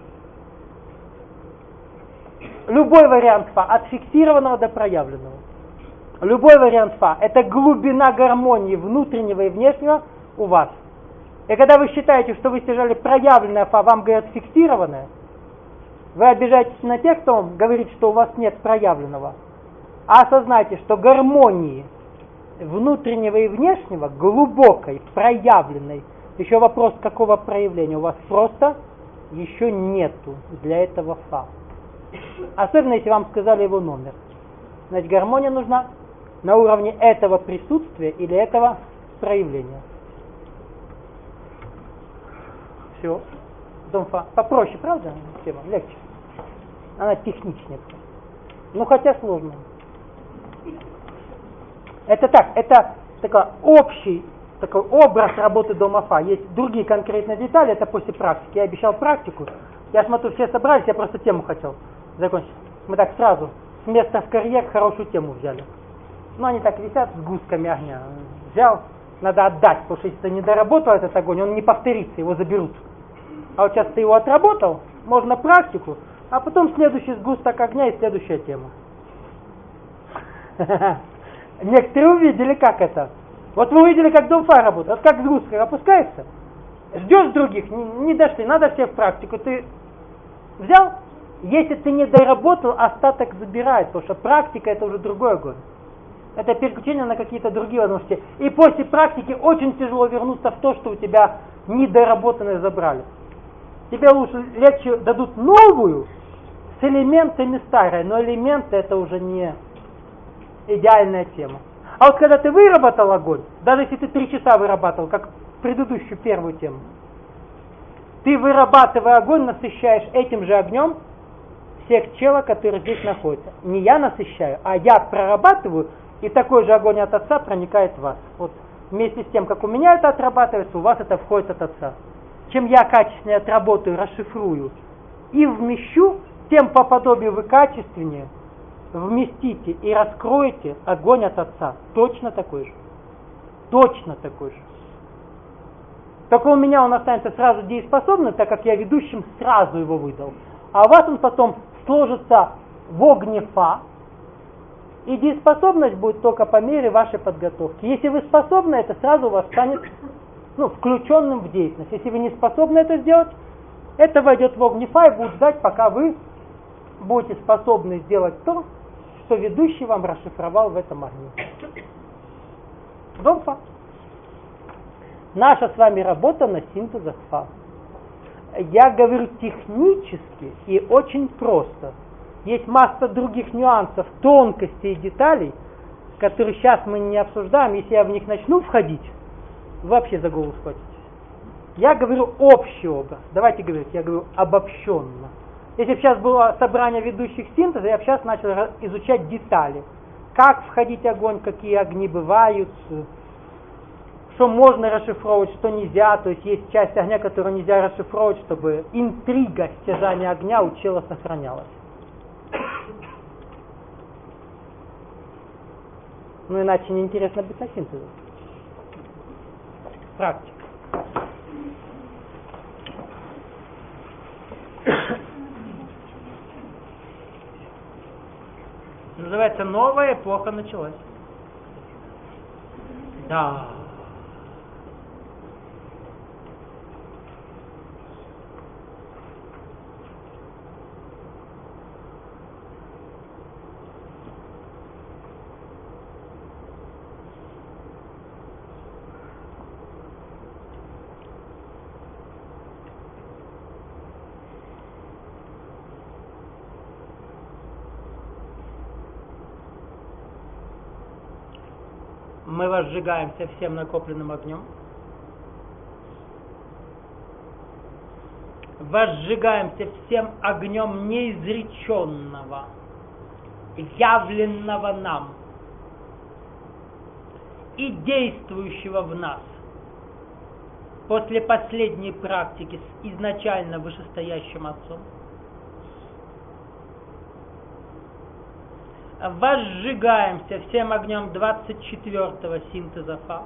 Любой вариант Фа, от фиксированного до проявленного. Любой вариант Фа — это глубина гармонии внутреннего и внешнего у вас. И когда вы считаете, что вы стяжали проявленное Фа, вам говорят фиксированное, вы обижаетесь на тех, кто вам говорит, что у вас нет проявленного. А осознайте, что гармонии внутреннего и внешнего, глубокой, проявленной, еще вопрос, какого проявления, у вас просто еще нету для этого Фа. Особенно, если вам сказали его номер. Значит, гармония нужна на уровне этого присутствия или этого проявления. Все. Дом Фа. Попроще, правда? Тема легче. Она техничнее. Ну, хотя сложно. Это так, это такой общий такой образ работы дома Фа. Есть другие конкретные детали, это после практики. Я обещал практику. Я смотрю, все собрались, я просто тему хотел закончить. Мы так сразу с места в карьер хорошую тему взяли. Ну, они так висят с густками огня. Взял, надо отдать, потому что если ты не доработал этот огонь, он не повторится, его заберут. А вот сейчас ты его отработал, можно практику, а потом следующий сгусток огня и следующая тема. Некоторые увидели, как это. Вот вы увидели, как дом Фа работает, вот как сгусток опускается, ждешь других, не дошли, надо все в практику. Ты взял, если ты не доработал, остаток забирает, потому что практика — это уже другой огонь. Это переключение на какие-то другие возможности. И после практики очень тяжело вернуться в то, что у тебя недоработанное забрали. Тебе легче дадут новую с элементами старой, но элементы — это уже не идеальная тема. А вот когда ты выработал огонь, даже если ты 3 часа вырабатывал, как предыдущую первую тему, ты, вырабатывая огонь, насыщаешь этим же огнем всех челов, которые здесь находятся. Не я насыщаю, а я прорабатываю, и такой же огонь от Отца проникает в вас. Вот вместе с тем, как у меня это отрабатывается, у вас это входит от Отца. Чем я качественнее отработаю, расшифрую и вмещу, тем по подобию вы качественнее вместите и раскроете огонь от Отца. Точно такой же. Точно такой же. Только у меня он останется сразу дееспособным, так как я ведущим сразу его выдал. А у вас он потом сложится в огне Фа, и дееспособность будет только по мере вашей подготовки. Если вы способны, это сразу у вас станет включенным в деятельность. Если вы не способны это сделать, это войдет в огне Фа и будет ждать, пока вы будете способны сделать то, что ведущий вам расшифровал в этом огне. Дом Фа. Наша с вами работа на синтезах Фа. Я говорю технически и очень просто. Есть масса других нюансов, тонкостей и деталей, которые сейчас мы не обсуждаем. Если я в них начну входить, вы вообще за голову схватитесь. Я говорю общий образ. Давайте говорить, я говорю обобщенно. Если бы сейчас было собрание ведущих синтеза, я бы сейчас начал изучать детали. Как входить в огонь, какие огни бывают, что можно расшифровывать, что нельзя. То есть есть часть огня, которую нельзя расшифровывать, чтобы интрига стяжания огня у чела сохранялась. Ну иначе неинтересно быть на синтезе. Практика. Называется «Новая эпоха началась». Да. мы возжигаемся всем накопленным огнем. Возжигаемся всем огнем неизреченного, явленного нам и действующего в нас после последней практики с изначально вышестоящим Отцом. Возжигаемся всем огнем 24-го синтеза Фа,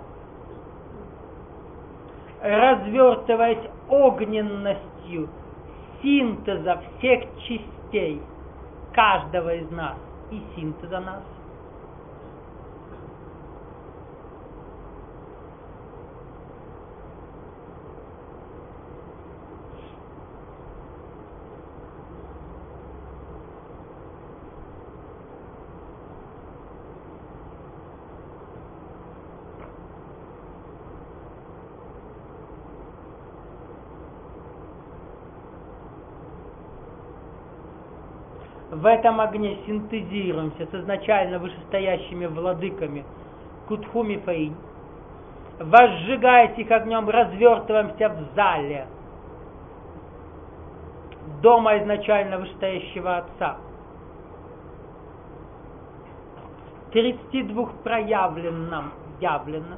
развертываясь огненностью синтеза всех частей каждого из нас и синтеза нас. В этом огне синтезируемся с изначально вышестоящими владыками Кутхуми Фаинь. Возжигаясь их огнем, развертываемся в зале дома изначально вышестоящего Отца. 32 проявлен нам явлено.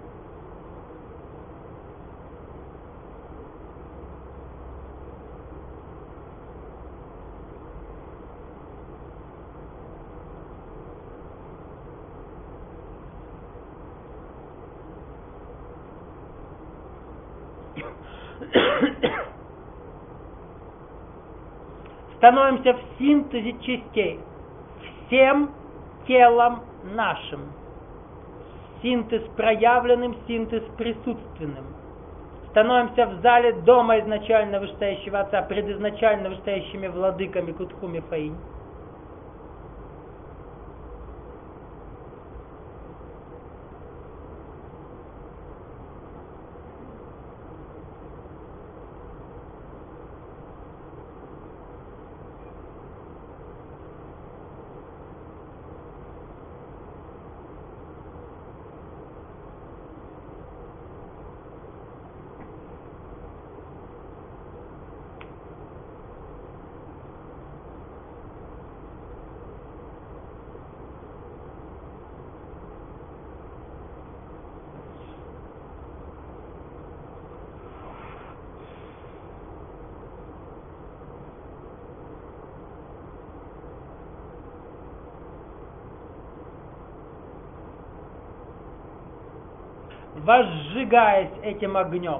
Становимся в синтезе частей всем телом нашим. Синтез проявленным, синтез присутственным. Становимся в зале дома изначально вышестоящего Отца, предизначально вышестоящими владыками Кутхуми Фаинь. Возжигаясь этим огнем,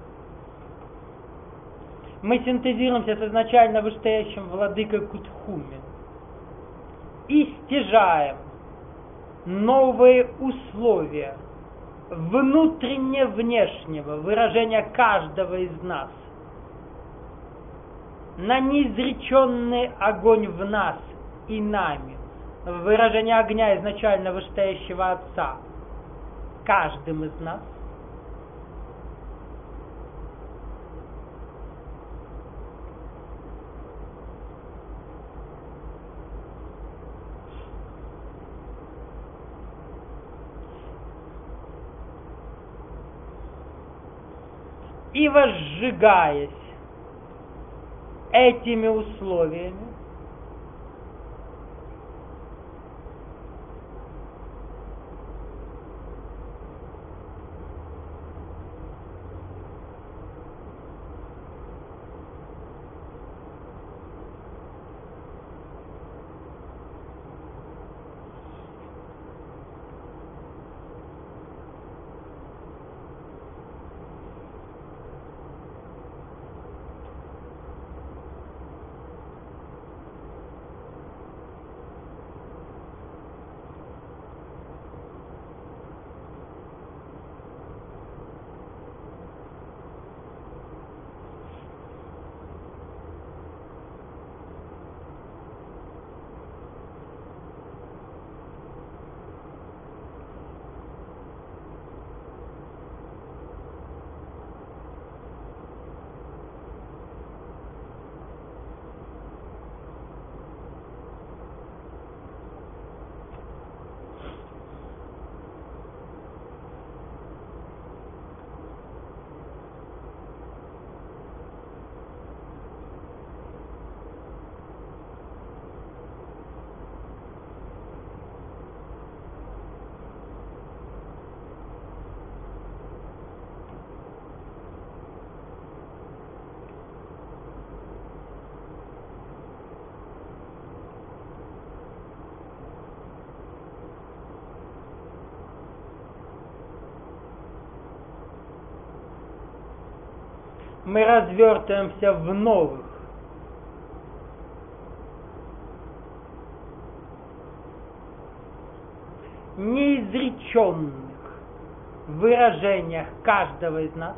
мы синтезируемся с изначально вышестоящим владыкой Кутхуми и стяжаем новые условия внутренне-внешнего выражения каждого из нас на неизреченный огонь в нас и нами, выражение огня изначально вышестоящего Отца каждым из нас. И возжигаясь этими условиями, мы развертываемся в новых, неизреченных выражениях каждого из нас,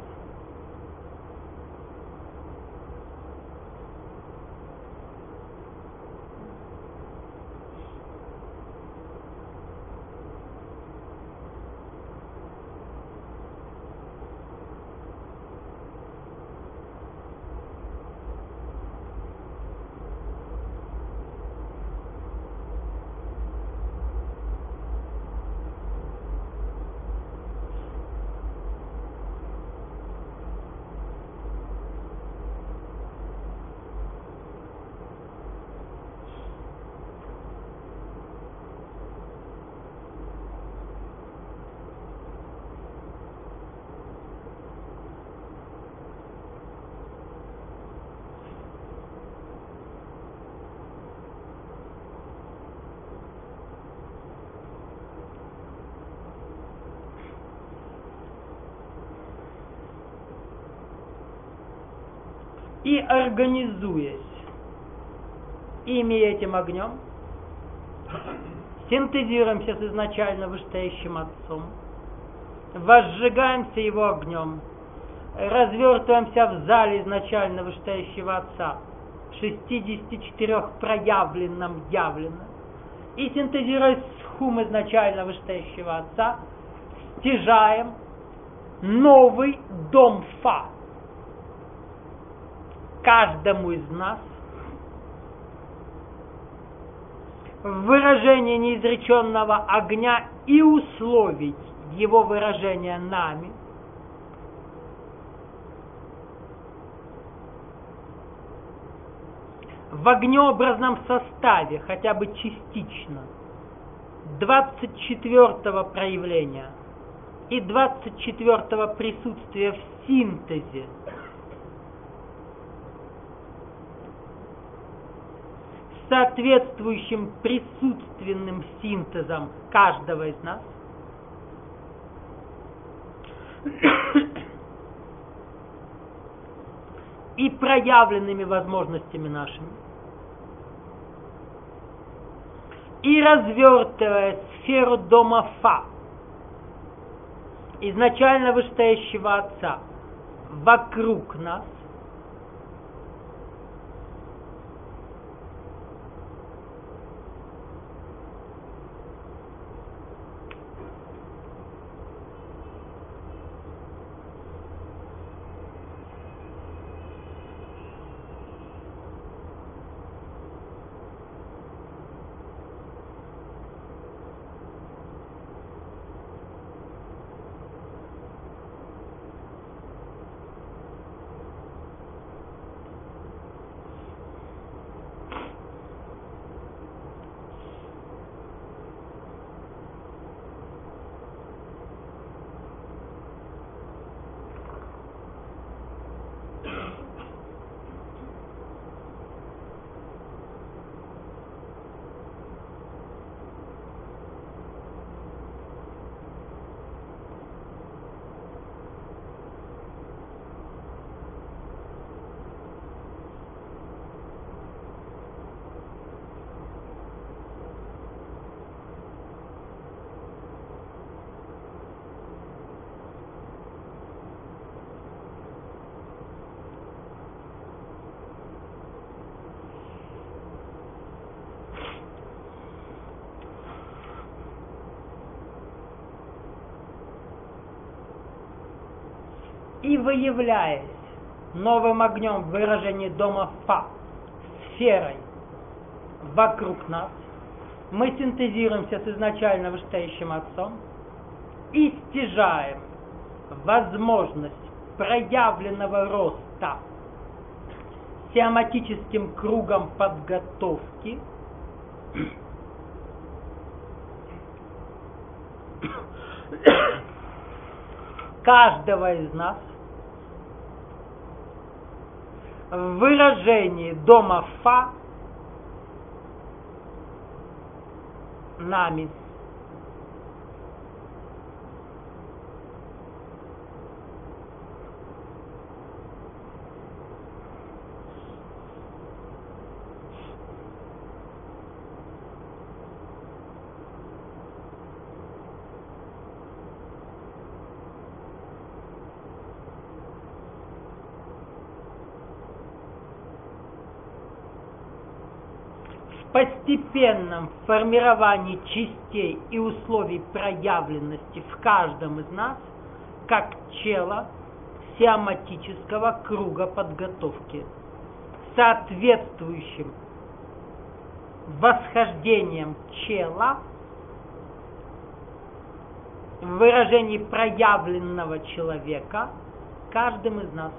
и организуясь ими этим огнем, синтезируемся с изначально вышестоящим Отцом, возжигаемся его огнем, развертываемся в зале изначально вышестоящего Отца, 64 проявленном явлено, и синтезируясь с хум изначально вышестоящего Отца, стяжаем новый дом Фа. Каждому из нас в выражении неизреченного огня и условий его выражения нами в огнеобразном составе, хотя бы частично, 24-го проявления и 24-го присутствия в синтезе соответствующим присутственным синтезом каждого из нас, и проявленными возможностями нашими, и развертывая сферу дома Фа, изначально вышестоящего Отца, вокруг нас, и выявляясь новым огнем в выражении дома Фа, сферой вокруг нас, мы синтезируемся с изначально вышестоящим Отцом и стяжаем возможность проявленного роста сиоматическим кругом подготовки каждого из нас в выражении дома Фа нами. постепенном формировании частей и условий проявленности в каждом из нас, как чела сиаматического круга подготовки, соответствующим восхождением чела в выражении проявленного человека каждым из нас.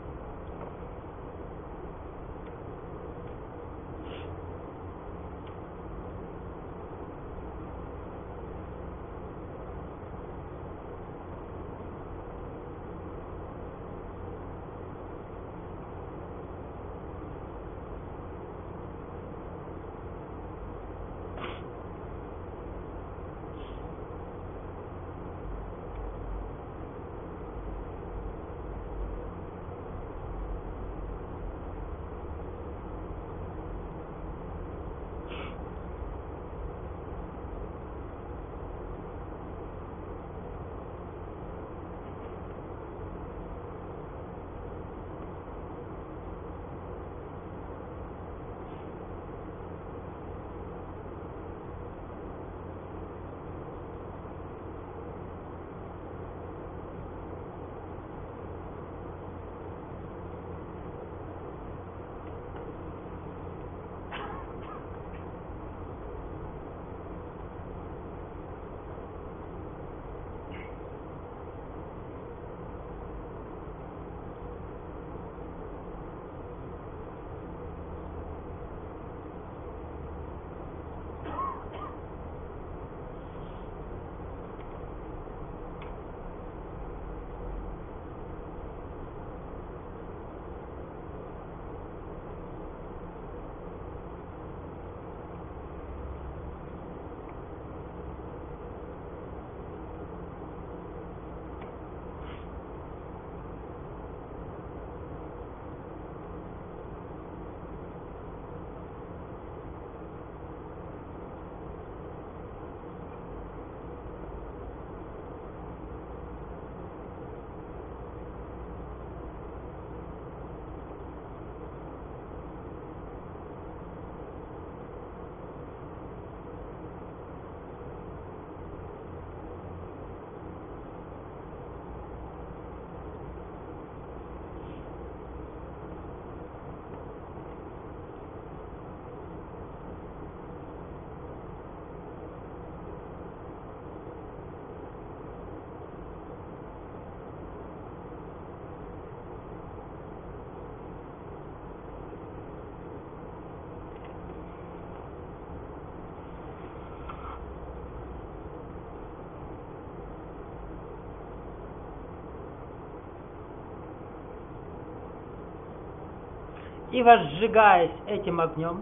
И возжигаясь этим огнем,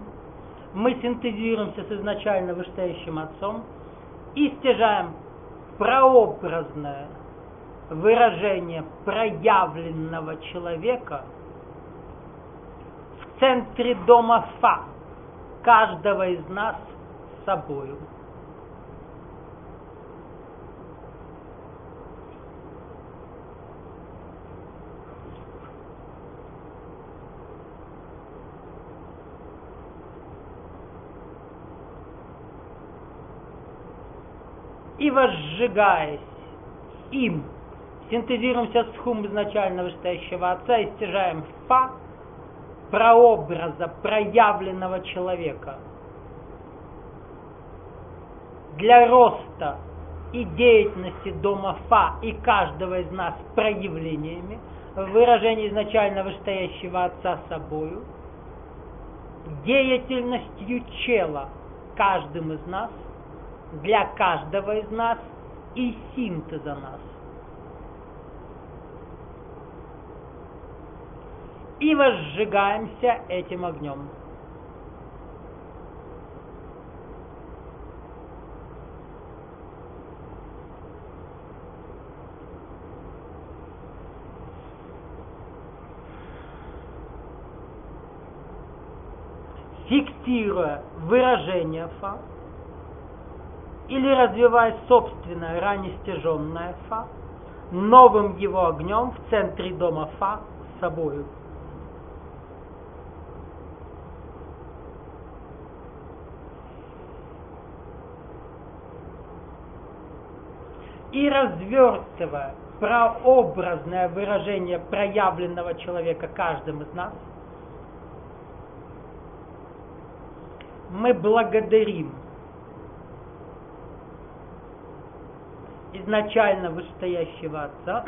мы синтезируемся с изначально вышестоящим Отцом и стяжаем прообразное выражение проявленного человека в центре дома Фа, каждого из нас с собою. И возжигаясь им, синтезируемся с хум изначально вышестоящего Отца и стяжаем Фа, прообраза проявленного человека, для роста и деятельности дома Фа и каждого из нас проявлениями в выражении изначально вышестоящего Отца собою, деятельностью чела каждым из нас, для каждого из нас и синтеза нас. И возжигаемся этим огнем. Фиксируя выражение Фа, или развивая собственное ранее стяженное Фа, новым его огнем в центре дома Фа с собою. И развертывая прообразное выражение проявленного человека каждым из нас, мы благодарим изначально вышестоящего Отца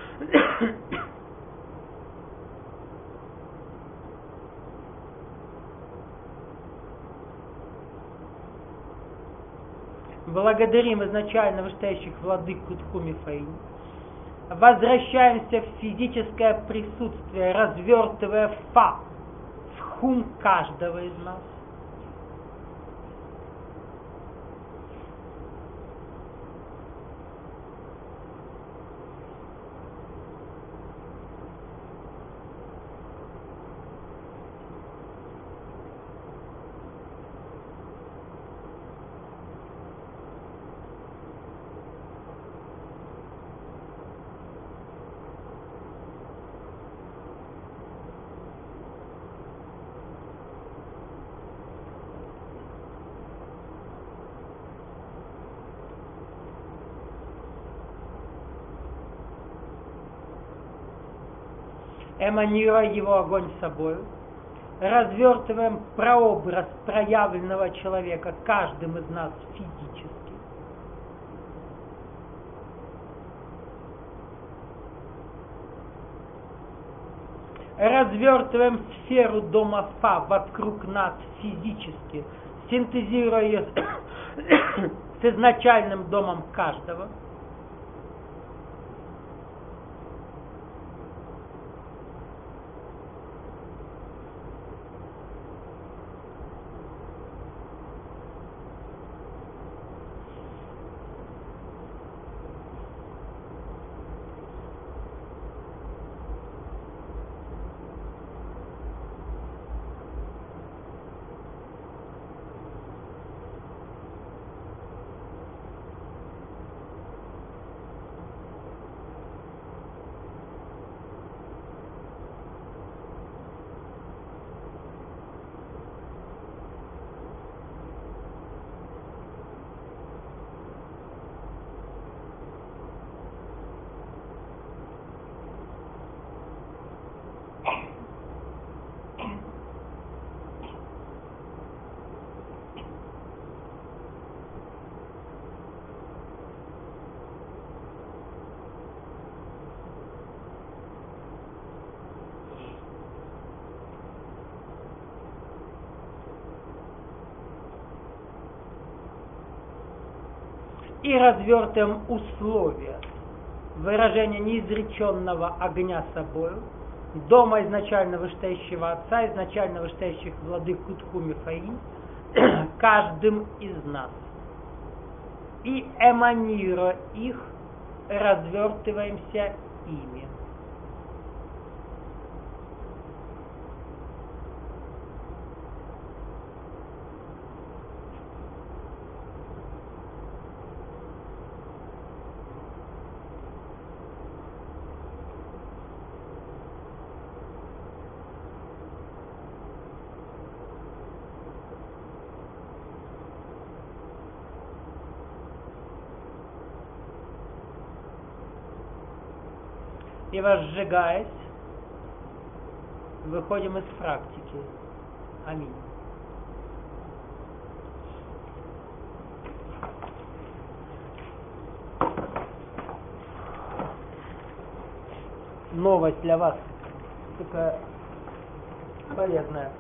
благодарим изначально вышестоящих владык Кутхуми Фаин, возвращаемся в физическое присутствие, развертывая фа в хум каждого из нас. Эманируя его огонь собою, развертываем прообраз проявленного человека каждым из нас физически. Развертываем сферу дома Фа вокруг нас физически, синтезируя ее с изначальным домом каждого. И развертываем условия выражения неизреченного огня собою, дома изначально вышестоящего Отца, изначально вышестоящих владык Кутхуми Фаин, каждым из нас. И эманируя их, развертываемся ими. И возжигаясь, выходим из практики. Аминь. Новость для вас такая полезная.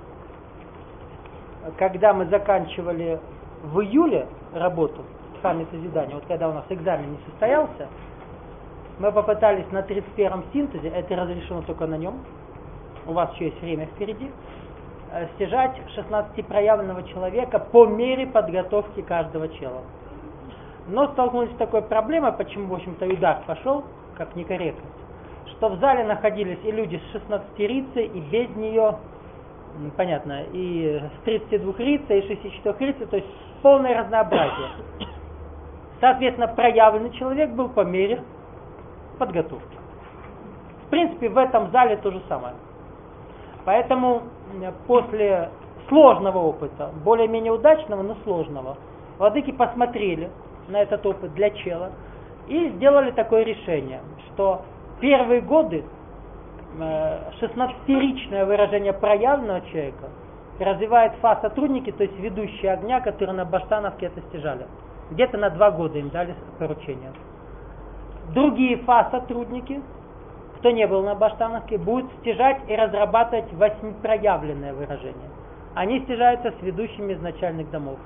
Когда мы заканчивали в июле работу в Дхамме созидания, вот когда у нас экзамен не состоялся, мы попытались на 31-м синтезе, это разрешено только на нем, у вас еще есть время впереди, стяжать 16-проявленного человека по мере подготовки каждого чела. Но столкнулись с такой проблемой, почему, в общем-то, удар пошел, как некорректность, что в зале находились и люди с 16-рицей, и без нее, понятно, и с 32-рицей, и 64-рицей, то есть полное разнообразие. Соответственно, проявленный человек был по мере подготовки. В принципе, в этом зале то же самое. Поэтому после сложного опыта, более-менее удачного, но сложного, владыки посмотрели на этот опыт для чела И сделали такое решение, что первые годы 16-ричное выражение проявленного человека развивает сотрудники, то есть ведущие огня, которые на Баштановке это стяжали. Где-то на 2 года им дали поручение. Другие сотрудники, кто не был на Баштановке, будут стяжать и разрабатывать 8-проявленное выражение. Они стяжаются с ведущими из начальных домов.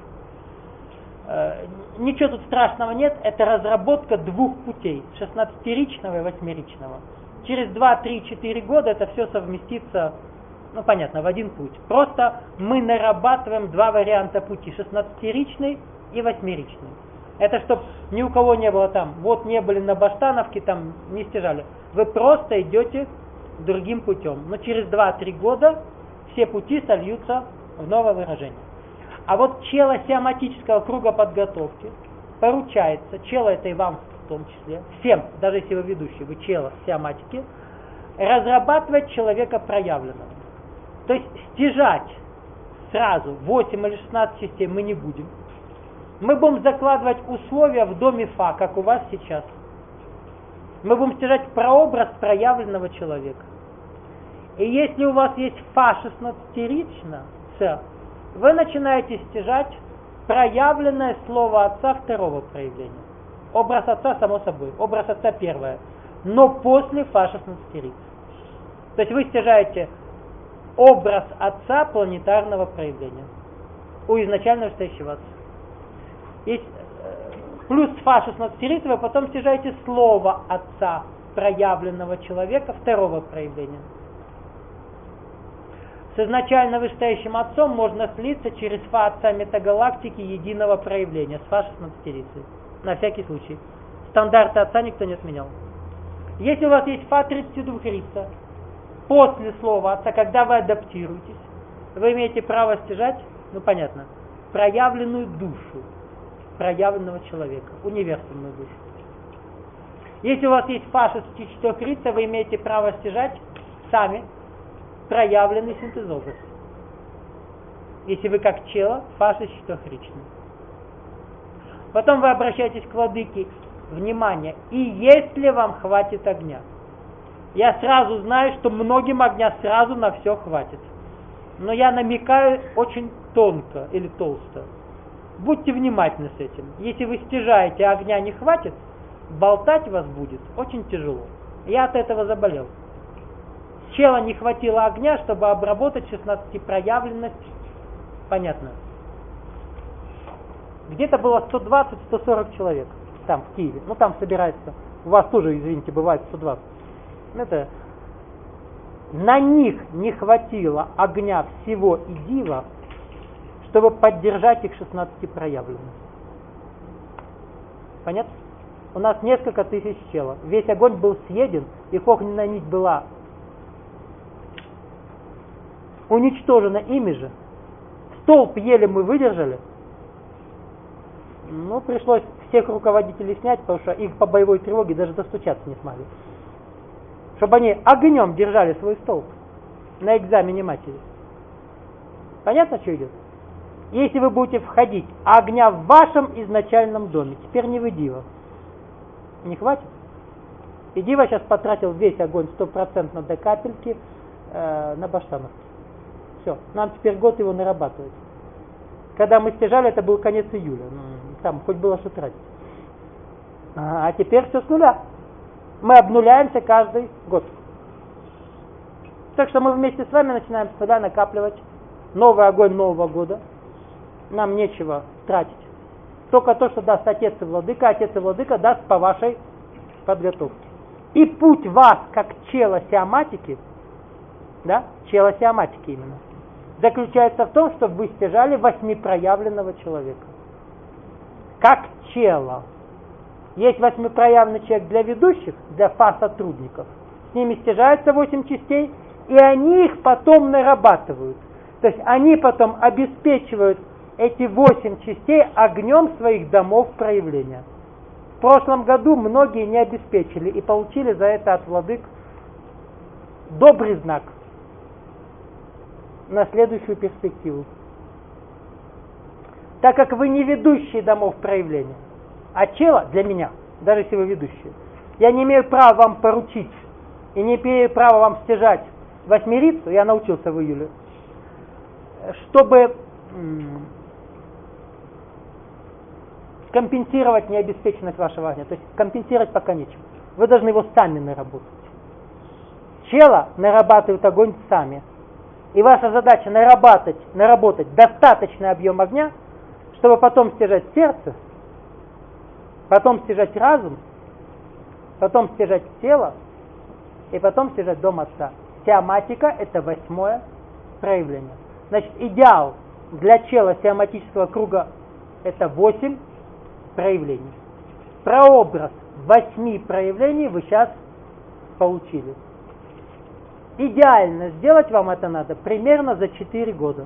Ничего тут страшного нет, это разработка 2 путей, 16-ричного и 8-ричного. Через 2, 3, 4 года это все совместится, ну понятно, в один путь. Просто мы нарабатываем 2 варианта пути, 16-ричный и 8-ричный. Это чтобы ни у кого не было там, вот не были на Баштановке, там не стяжали. Вы просто идете другим путем. Но через 2-3 года все пути сольются в новое выражение. А вот чело сиаматического круга подготовки поручается, чело это и вам в том числе, всем, даже если вы ведущий, вы чело сиаматики, разрабатывать человека проявленного. То есть стяжать сразу 8 или 16 частей мы не будем. Мы будем закладывать условия в доме Фа, как у вас сейчас. Мы будем стяжать прообраз проявленного человека. И если у вас есть Фа 16-рично, вы начинаете стяжать проявленное слово Отца второго проявления. Образ Отца, само собой. Образ Отца первое. Но после Фа 16-риц. То есть вы стяжаете образ Отца планетарного проявления. У изначально стоящего Отца. Есть плюс Фа 16-риц, вы потом стяжаете слово Отца проявленного человека второго проявления. С изначально вышестоящим Отцом можно слиться через Фа Отца метагалактики единого проявления, с Фа 16-рицей. На всякий случай. Стандарты Отца никто не отменял. Если у вас есть Фа 32-рица, после слова Отца, когда вы адаптируетесь, вы имеете право стяжать, ну понятно, проявленную душу проявленного человека, универсальную душу. Если у вас есть Фа 64-рица, вы имеете право стяжать сами проявленный синтезобраз. Если вы как чело, Фа 64-ричный. Потом вы обращаетесь к владыке, внимание, и если вам хватит огня. Я сразу знаю, что многим огня сразу на все хватит. Но я намекаю очень тонко или толсто. Будьте внимательны с этим. Если вы стяжаете, а огня не хватит, болтать вас будет очень тяжело. Я от этого заболел. Чела не хватило огня, чтобы обработать 16-проявленность. Понятно. Где-то было 120-140 человек. Там, в Киеве. Ну, там собирается. У вас тоже, извините, бывает 120. Это... На них не хватило огня всего и дива, чтобы поддержать их 16-проявленность. Понятно? У нас несколько тысяч челов. Весь огонь был съеден, их огненная нить была уничтожена ими же. Столб еле мы выдержали. Ну, пришлось всех руководителей снять, потому что их по боевой тревоге даже достучаться не смогли. Чтобы они огнем держали свой столб на экзамене матери. Понятно, что идет? Если вы будете входить, а огня в вашем изначальном доме, теперь не вы дива. Не хватит? И дива сейчас потратил весь огонь 100% до капельки на Баштановке. Все, нам теперь год его нарабатывать. Когда мы стяжали, это был конец июля. Там хоть было что тратить. А теперь все с нуля. Мы обнуляемся каждый год. Так что мы вместе с вами начинаем с нуля накапливать новый огонь Нового года. Нам нечего тратить. Только то, что даст Отец и Владыка. Отец и Владыка даст по вашей подготовке. И путь вас, как чела сиаматики, да, чела сиаматики именно, заключается в том, чтобы вы стяжали 8-проявленного человека. Как чела. Есть 8-проявленный человек для ведущих, для сотрудников. С ними стяжается 8 частей, и они их потом нарабатывают. То есть они потом обеспечивают эти 8 частей огнем своих домов проявления. В прошлом году многие не обеспечили и получили за это от владык добрый знак на следующую перспективу. Так как вы не ведущие домов проявления, а чело для меня, даже если вы ведущие. Я не имею права вам поручить и не имею права вам стяжать восьмерицу, я научился в июле, чтобы компенсировать необеспеченность вашего огня. То есть компенсировать пока нечем. Вы должны его сами наработать. Чела нарабатывают огонь сами. И ваша задача наработать достаточный объем огня, чтобы потом стяжать сердце, потом стяжать разум, потом стяжать тело, и потом стяжать дом Отца. Сиаматика – это 8-е проявление. Значит, идеал для чела сиаматического круга – это 8 проявлений. Прообраз 8 проявлений вы сейчас получили. Идеально сделать вам это надо примерно за 4 года.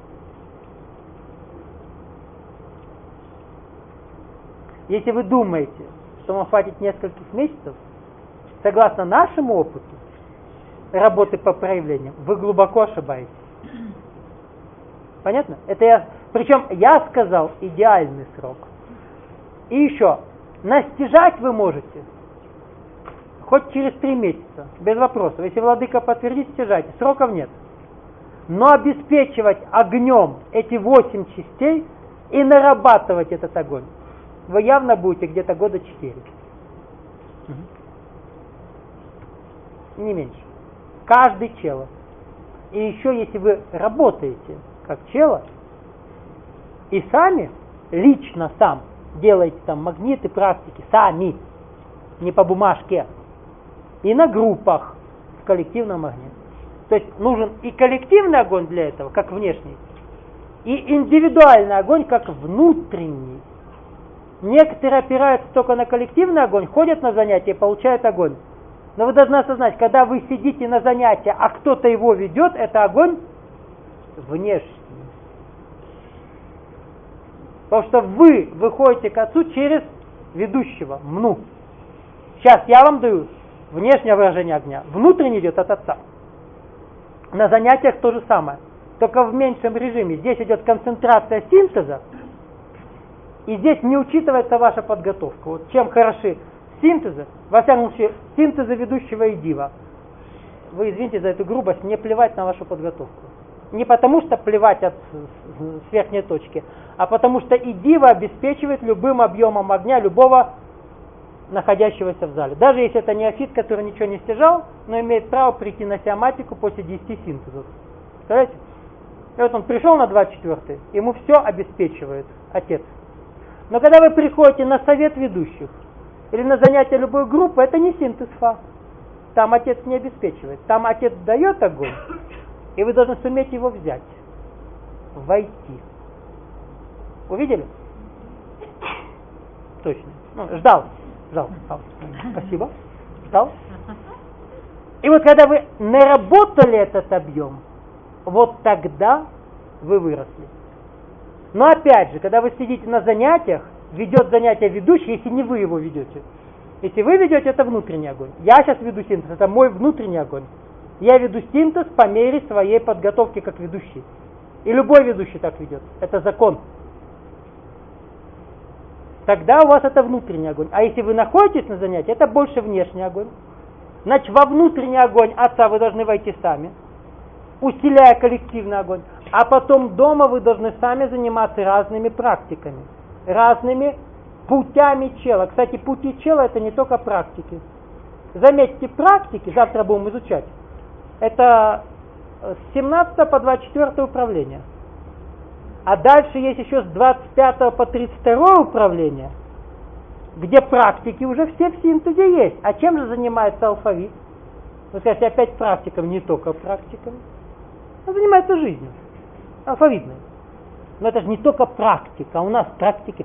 Если вы думаете, что вам хватит нескольких месяцев, согласно нашему опыту работы по проявлениям, вы глубоко ошибаетесь. Понятно? Причем я сказал идеальный срок. И еще, настижать вы можете хоть через 3 месяца, без вопросов. Если владыка подтвердит, стяжайте, сроков нет. Но обеспечивать огнем эти 8 частей и нарабатывать этот огонь, вы явно будете где-то года 4. Не меньше. Каждый чело. И еще, если вы работаете как чело, и сами, лично сам, делаете там магниты, практики, сами, не по бумажке, и на группах в коллективном огне. То есть нужен и коллективный огонь для этого, как внешний, и индивидуальный огонь, как внутренний. Некоторые опираются только на коллективный огонь, ходят на занятия, получают огонь. Но вы должны осознать, когда вы сидите на занятии, а кто-то его ведет, это огонь внешний. Потому что вы выходите к Отцу через ведущего, мну. Сейчас я вам даю внешнее выражение огня. Внутренний идет от Отца. На занятиях то же самое, только в меньшем режиме. Здесь идет концентрация синтеза, и здесь не учитывается ваша подготовка. Вот чем хороши синтезы, во всяком случае, синтезы ведущего и дива. Вы извините за эту грубость, не плевать на вашу подготовку. Не потому что плевать с верхней точки, а потому что и дива обеспечивает любым объемом огня любого находящегося в зале. Даже если это неофит, который ничего не стяжал, но имеет право прийти на сиаматику после 10 синтезов. Представляете? И вот он пришел на 24-й, ему все обеспечивает Отец. Но когда вы приходите на совет ведущих или на занятие любой группы, это не синтез фа. Там Отец не обеспечивает. Там Отец дает огонь, и вы должны суметь его взять, войти. Увидели? Точно. Ждал. Спасибо. Ждал. И вот когда вы наработали этот объем, вот тогда вы выросли. Но опять же, когда вы сидите на занятиях, ведет занятие ведущий, если не вы его ведете. Если вы ведете, это внутренний огонь. Я сейчас веду синтез, это мой внутренний огонь. Я веду синтез по мере своей подготовки как ведущий. И любой ведущий так ведет. Это закон. Тогда у вас это внутренний огонь. А если вы находитесь на занятии, это больше внешний огонь. Значит, во внутренний огонь Отца вы должны войти сами, усиляя коллективный огонь. А потом дома вы должны сами заниматься разными практиками, разными путями чела. Кстати, пути чела это не только практики. Заметьте, практики, завтра будем изучать, это с 17 по 24 управление. А дальше есть еще с 25 по 32 управление, где практики уже все в синтезе есть. А чем же занимается алфавит? Вы скажете, опять практиками, не только практиками. Он занимается жизнью, алфавитной. Но это же не только практика, у нас практики.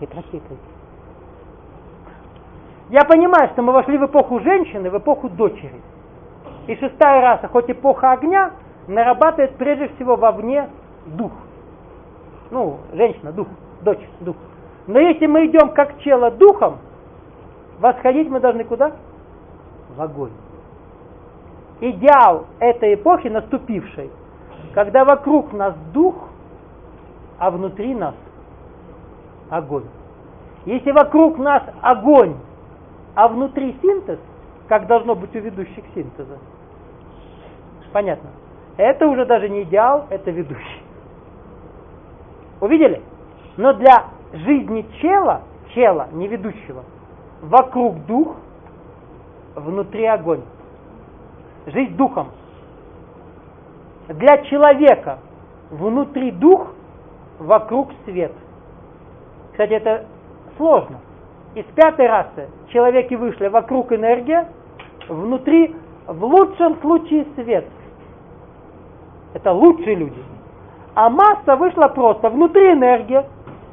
Я понимаю, что мы вошли в эпоху женщины, в эпоху дочери. И 6-я раса, хоть эпоха огня, нарабатывает прежде всего вовне дух. Женщина, дух, дочь, дух. Но если мы идем как чело духом, восходить мы должны куда? В огонь. Идеал этой эпохи наступившей, когда вокруг нас дух, а внутри нас огонь. Если вокруг нас огонь, а внутри синтез, как должно быть у ведущих синтеза. Понятно? Это уже даже не идеал, это ведущий. Увидели? Но для жизни чела, не ведущего, вокруг дух, внутри огонь. Жизнь духом. Для человека внутри дух, вокруг свет. Кстати, это сложно. Из пятой расы человеки вышли вокруг энергия, внутри в лучшем случае свет. Это лучшие люди. А масса вышла просто внутри энергия.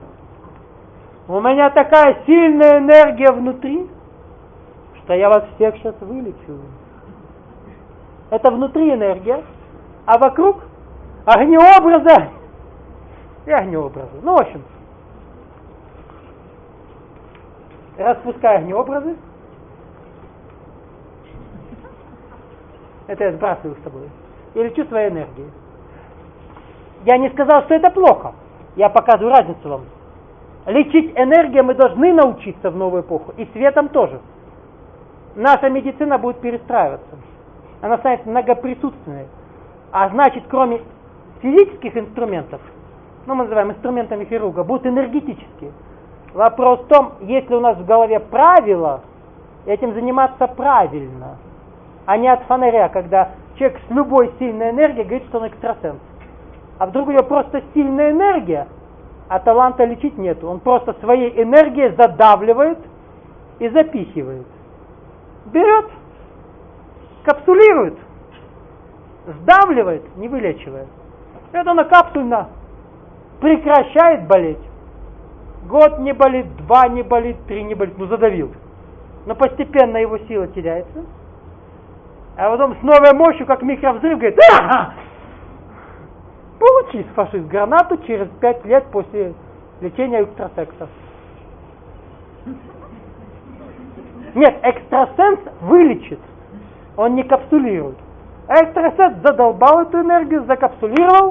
У меня такая сильная энергия внутри, что я вас всех сейчас вылечу. Это внутри энергия, а вокруг огнеобраза и огнеобразы. Ну, в общем, распускаю огнеобразы. Это я сбрасываю с собой. И лечу своей энергией. Я не сказал, что это плохо. Я показываю разницу вам. Лечить энергией мы должны научиться в новую эпоху. И светом тоже. Наша медицина будет перестраиваться. Она станет многоприсутственной. А значит, кроме физических инструментов, мы называем инструментами хирурга, будут энергетические. Вопрос в том, если у нас в голове правила, этим заниматься правильно, а не от фонаря, когда человек с любой сильной энергией говорит, что он экстрасенс. А вдруг у него просто сильная энергия, а таланта лечить нету. Он просто своей энергией задавливает и запихивает. Берет, капсулирует, сдавливает, не вылечивая. Это она капсульно прекращает болеть. Год не болит, 2 не болит, 3 не болит, задавил. Но постепенно его сила теряется. А потом с новой мощью, как микровзрыв, говорит, получи, фашист, гранату через 5 лет после лечения экстрасекса. Нет, экстрасенс вылечит, он не капсулирует. А экстрасенс задолбал эту энергию, закапсулировал.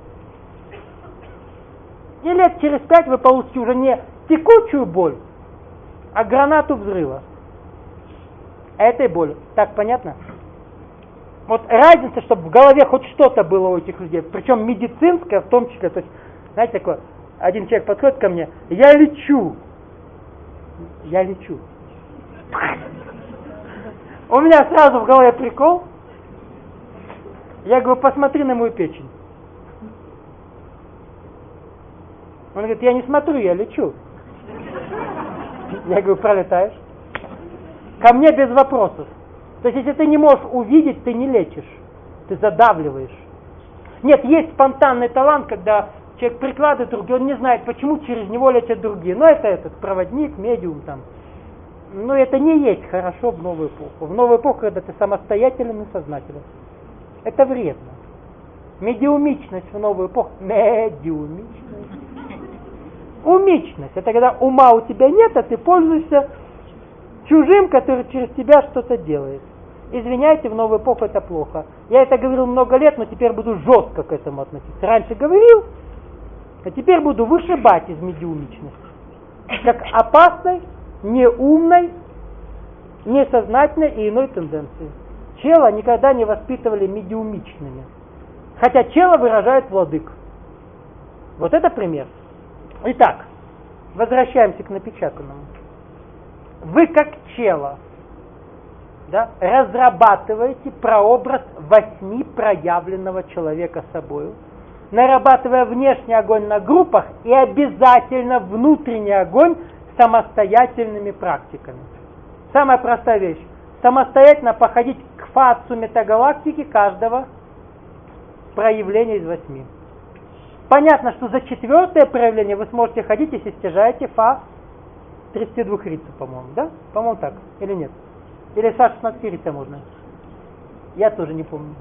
И лет через 5 вы получите уже не текучую боль, а гранату взрыва. Этой болью. Так понятно? Вот разница, чтобы в голове хоть что-то было у этих людей, причем медицинское в том числе. То есть, знаете, такое, один человек подходит ко мне, я лечу. У меня сразу в голове прикол. Я говорю, посмотри на мою печень. Он говорит, я не смотрю, я лечу. Я говорю, пролетаешь. Ко мне без вопросов. То есть, если ты не можешь увидеть, ты не лечишь. Ты задавливаешь. Нет, есть спонтанный талант, когда человек прикладывает руки, он не знает, почему через него лечат другие. Но это этот проводник, медиум там. Но это не есть хорошо в новую эпоху. В новую эпоху, когда ты самостоятельный и сознателен. Это вредно. Медиумичность в новую эпоху. Умичность. Это когда ума у тебя нет, а ты пользуешься чужим, который через тебя что-то делает. Извиняйте, в новую эпоху это плохо. Я это говорил много лет, но теперь буду жестко к этому относиться. Раньше говорил, а теперь буду вышибать из медиумичности. Как опасной, неумной, несознательной и иной тенденции. Чела никогда не воспитывали медиумичными. Хотя чело выражает владык. Вот это пример. Итак, возвращаемся к напечатанному. Вы как чело, да, разрабатываете прообраз 8 проявленного человека собою, нарабатывая внешний огонь на группах и обязательно внутренний огонь самостоятельными практиками. Самая простая вещь. Самостоятельно походить к фасу метагалактики каждого проявления из 8. Понятно, что за 4-е проявление вы сможете ходить, если стяжаете фа 32 рица, по-моему, да? По-моему, так. Или нет? Или фа 16 рица можно? Я тоже не помню.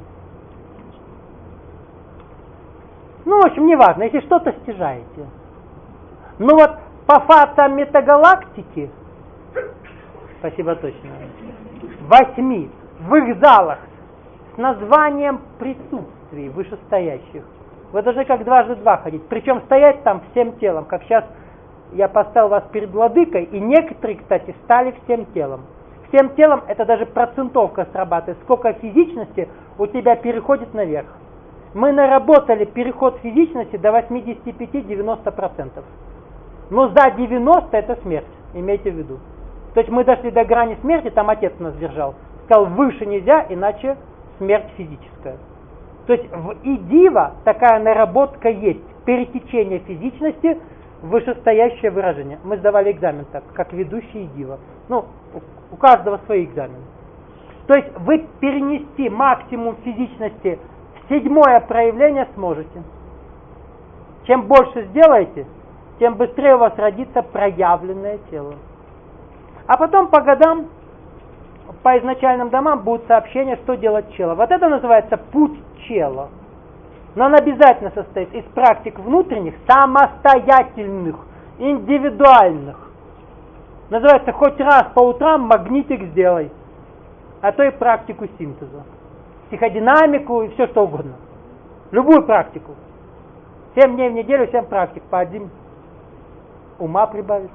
Ну, в общем, неважно, если что-то стяжаете. Ну вот, по фасам метагалактики, спасибо точно, 8 в их залах с названием присутствий вышестоящих. Вы должны как 2 × 2 ходить. Причем стоять там всем телом, как сейчас я поставил вас перед владыкой, и некоторые, кстати, стали всем телом. Всем телом это даже процентовка срабатывает, сколько физичности у тебя переходит наверх. Мы наработали переход физичности до 85-90%. Но за 90 это смерть, имейте в виду. То есть мы дошли до грани смерти, там отец нас держал. Сказал, выше нельзя, иначе смерть физическая. То есть в идива такая наработка есть, перетечение физичности в вышестоящее выражение. Мы сдавали экзамен так, как ведущий идива. Ну, у каждого свои экзамены. То есть вы перенести максимум физичности в седьмое проявление сможете. Чем больше сделаете, тем быстрее у вас родится проявленное тело. А потом по годам, по изначальным домам будут сообщения, что делать чело. Вот это называется путь чела. Но он обязательно состоит из практик внутренних, самостоятельных, индивидуальных. Называется, хоть раз по утрам магнитик сделай, а то и практику синтеза. Психодинамику и все что угодно. Любую практику. 7 дней в неделю, 7 практик, по 1 ума прибавить.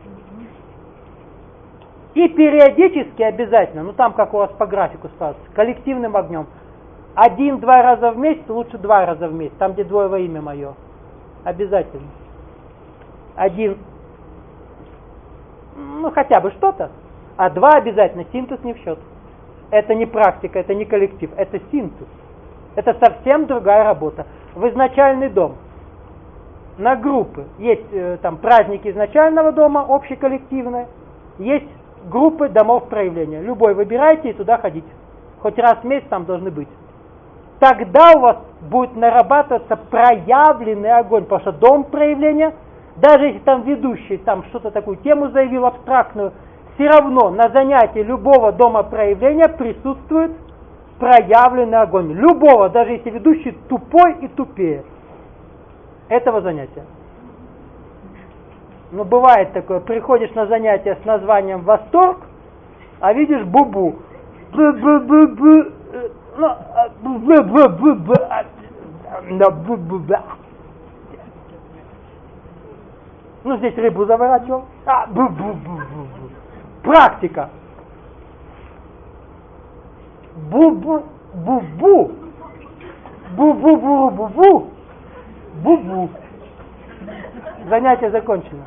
И периодически обязательно, ну там как у вас по графику складывается, коллективным огнем. 1-2 раза в месяц, лучше 2 раза в месяц, там где двое во имя мое. Обязательно. 1, ну хотя бы что-то, а 2 обязательно, синтез не в счет. Это не практика, это не коллектив, это синтез. Это совсем другая работа. В изначальный дом, на группы, есть там праздники изначального дома, общеколлективные, есть группы домов проявления. Любой выбирайте и туда ходите. Хоть раз в месяц там должны быть. Тогда у вас будет нарабатываться проявленный огонь, потому что дом проявления, даже если там ведущий там что-то такую тему заявил абстрактную, все равно на занятии любого дома проявления присутствует проявленный огонь. Любого, даже если ведущий тупой и тупее этого занятия. Но бывает такое, приходишь на занятие с названием «Восторг», а видишь бубу. Ну, здесь рыбу заворачивал. Практика. Бу-бу, бу-бу. Бу-бу-бу-бу-бу. Бу-бу. Занятие закончено.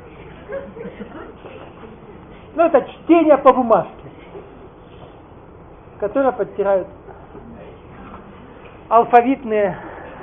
Ну, это чтение по бумажке, которое подтирают алфавитные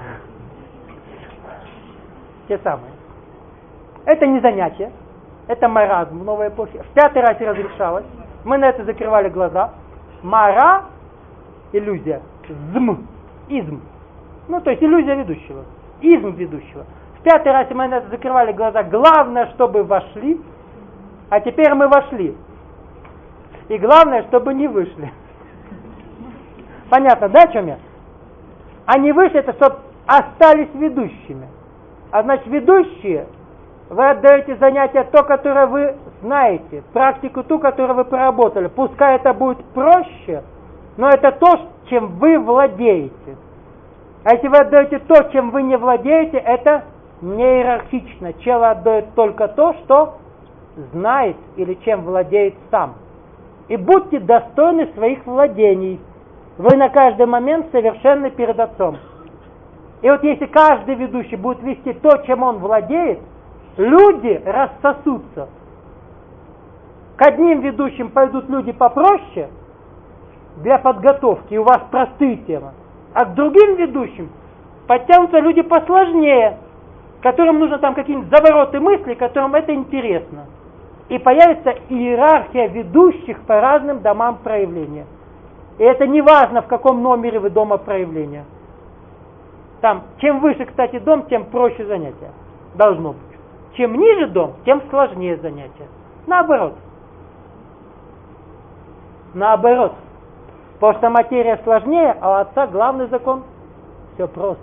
те самые. Это не занятие, это маразм в новой эпохе. В 5-й раз разрешалось. Мы на это закрывали глаза. Мара – иллюзия. Зм – изм. Ну, то есть иллюзия ведущего. Изм ведущего. В 5-й раз мы на это закрывали глаза. Главное, чтобы вошли. А теперь мы вошли. И главное, чтобы не вышли. Понятно, да, о чем я? А не вышли, это чтобы остались ведущими. А значит, ведущие, вы отдаете занятие то, которое вы знаете, практику ту, которую вы проработали. Пускай это будет проще, но это то, чем вы владеете. А если вы отдаете то, чем вы не владеете, это не иерархично. Чело отдает только то, что знает или чем владеет сам. И будьте достойны своих владений. Вы на каждый момент совершенны перед Отцом. И вот если каждый ведущий будет вести то, чем он владеет, люди рассосутся. К одним ведущим пойдут люди попроще для подготовки, и у вас простые темы. А к другим ведущим подтянутся люди посложнее, которым нужно там какие-нибудь завороты мыслей, которым это интересно. И появится иерархия ведущих по разным домам проявления. И это не важно, в каком номере вы дома проявления. Там, чем выше, кстати, дом, тем проще занятие. Должно быть. Чем ниже дом, тем сложнее занятие. Наоборот. Наоборот. Потому что материя сложнее, а у Отца главный закон. Все просто.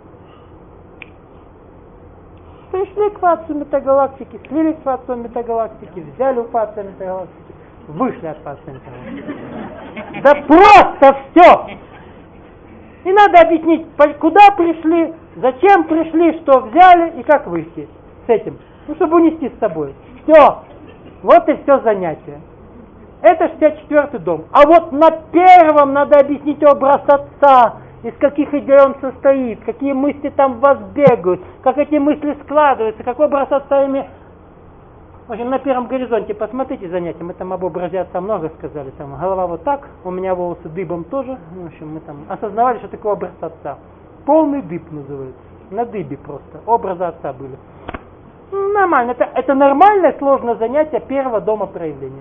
Пришли к фацию метагалактики, слили к фацию метагалактики, взяли у фация метагалактики, вышли от фация метагалактики. Да просто все! Не надо объяснить, куда пришли, зачем пришли, что взяли и как выйти с этим. Ну, чтобы унести с собой. Все. Вот и все занятие. Это 64-й дом. А вот на первом надо объяснить образ отца, из каких идей он состоит, какие мысли там в вас бегают, как эти мысли складываются, как образ отца ими... В общем, на первом горизонте посмотрите занятия, мы там об образе отца много сказали, там голова вот так, у меня волосы дыбом тоже, в общем, мы там осознавали, что такое образ отца. Полный дыб называется, на дыбе просто, образы отца были. Нормально, это нормальное сложное занятие первого дома проявления.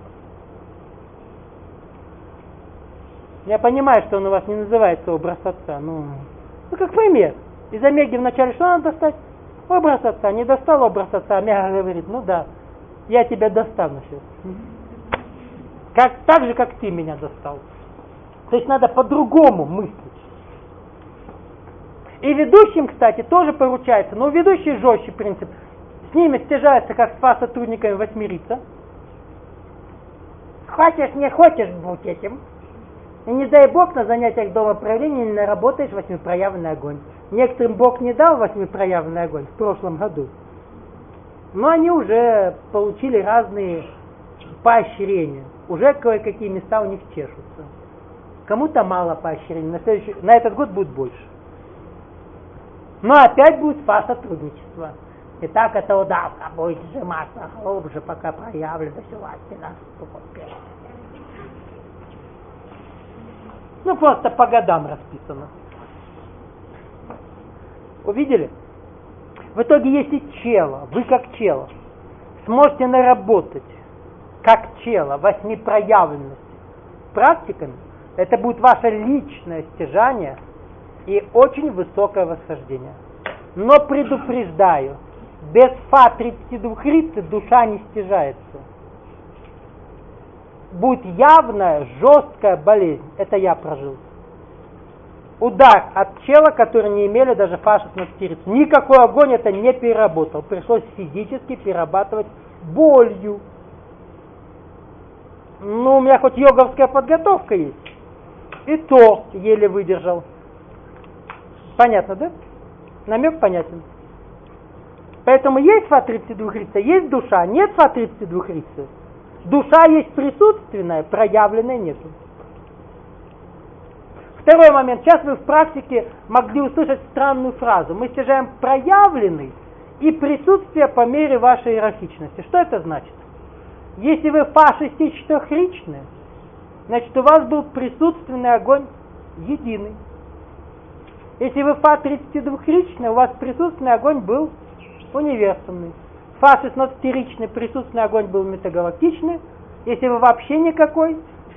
Я понимаю, что он у вас не называется образ отца, ну как пример. Из Омеги вначале что надо достать? Образ отца. Не достал образ отца, Омега говорит, ну да, я тебя достану сейчас. Так же, как ты меня достал. То есть надо по-другому мыслить. И ведущим, кстати, тоже поручается, но у ведущих жестче принцип. С ними стяжается, как с сотрудниками восьмериться. Хочешь, не хочешь, будь этим. И не дай Бог на занятиях дома проявления не наработаешь восьмипроявленный огонь. Некоторым Бог не дал восьмипроявленный огонь в прошлом году. Но они уже получили разные поощрения. Уже кое-какие места у них чешутся. Кому-то мало поощрений, на этот год будет больше. Но опять будет фаз сотрудничества. И так эта удавка будет сжиматься глубже, пока проявлена власти наступит. Ну, просто по годам расписано. Увидели? В итоге, если чело, вы как чело, сможете наработать как чело восьмипроявленность практиками, это будет ваше личное стяжание и очень высокое восхождение. Но предупреждаю, без фа 32 рицы душа не стяжается. Будет явная, жесткая болезнь. Это я прожил. Удар от чела, которые не имели даже фа 16 риц. Никакой огонь это не переработал. Пришлось физически перерабатывать болью. Ну, у меня хоть йоговская подготовка есть. И то еле выдержал. Понятно, да? Намек понятен. Поэтому есть фа 32 рица, есть душа. Нет фа 32 рица. Душа есть присутственная, проявленная нету. Второй момент. Сейчас вы в практике могли услышать странную фразу. Мы стяжаем проявленный и присутствие по мере вашей иерархичности. Что это значит? Если вы фа 64-ричный, значит у вас был присутственный огонь единый. Если вы фа 32-ричный, у вас присутственный огонь был универсальный. Фа 16-ричный присутственный огонь был метагалактичный. Если вы вообще никакой,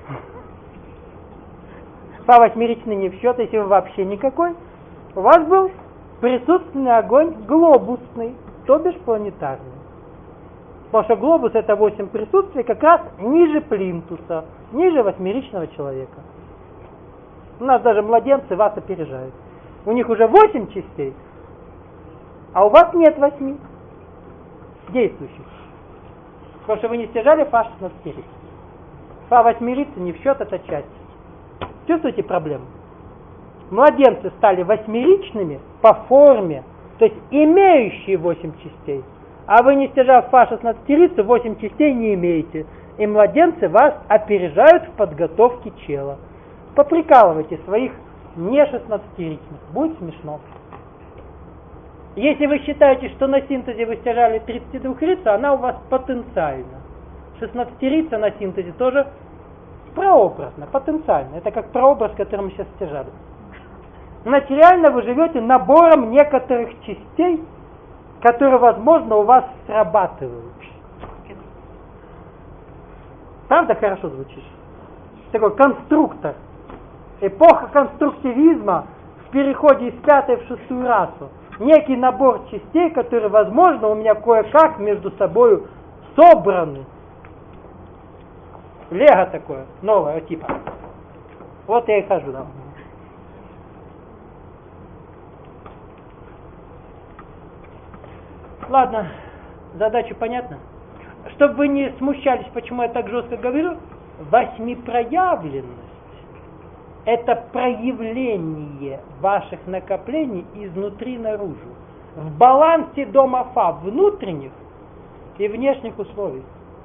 фа 8-ричный не в счет, если вы вообще никакой, у вас был присутственный огонь глобусный, то бишь планетарный. Потому что глобус это 8 присутствий, как раз ниже плинтуса, ниже 8-ричного человека. У нас даже младенцы вас опережают. У них уже 8 частей, а у вас нет 8 действующих. Потому что вы не стяжали фа 16 риц. Фа 8 риц не в счет, это часть. Чувствуете проблему? Младенцы стали 8-ричными по форме, то есть имеющие 8 частей. А вы, не стяжав фа 16 риц, 8 частей не имеете. И младенцы вас опережают в подготовке чела. Поприкалывайте своих не 16-ричных. Будет смешно. Если вы считаете, что на синтезе вы стяжали 32 риц, она у вас потенциально. 16 риц на синтезе тоже прообразно, потенциально. Это как прообраз, который мы сейчас стяжали. Значит, реально вы живете набором некоторых частей, которые, возможно, у вас срабатывают. Правда хорошо звучит? Такой конструктор. Эпоха конструктивизма в переходе из 5-й в 6-ю расу. Некий набор частей, которые, возможно, у меня кое-как между собой собраны. Лего такое, новое типа. Вот я и хожу, да. Ладно, задача понятна. Чтобы вы не смущались, почему я так жестко говорю, восьмипроявленность – это проявление ваших накоплений изнутри наружу. в балансе дома Фа внутренних и внешних условий.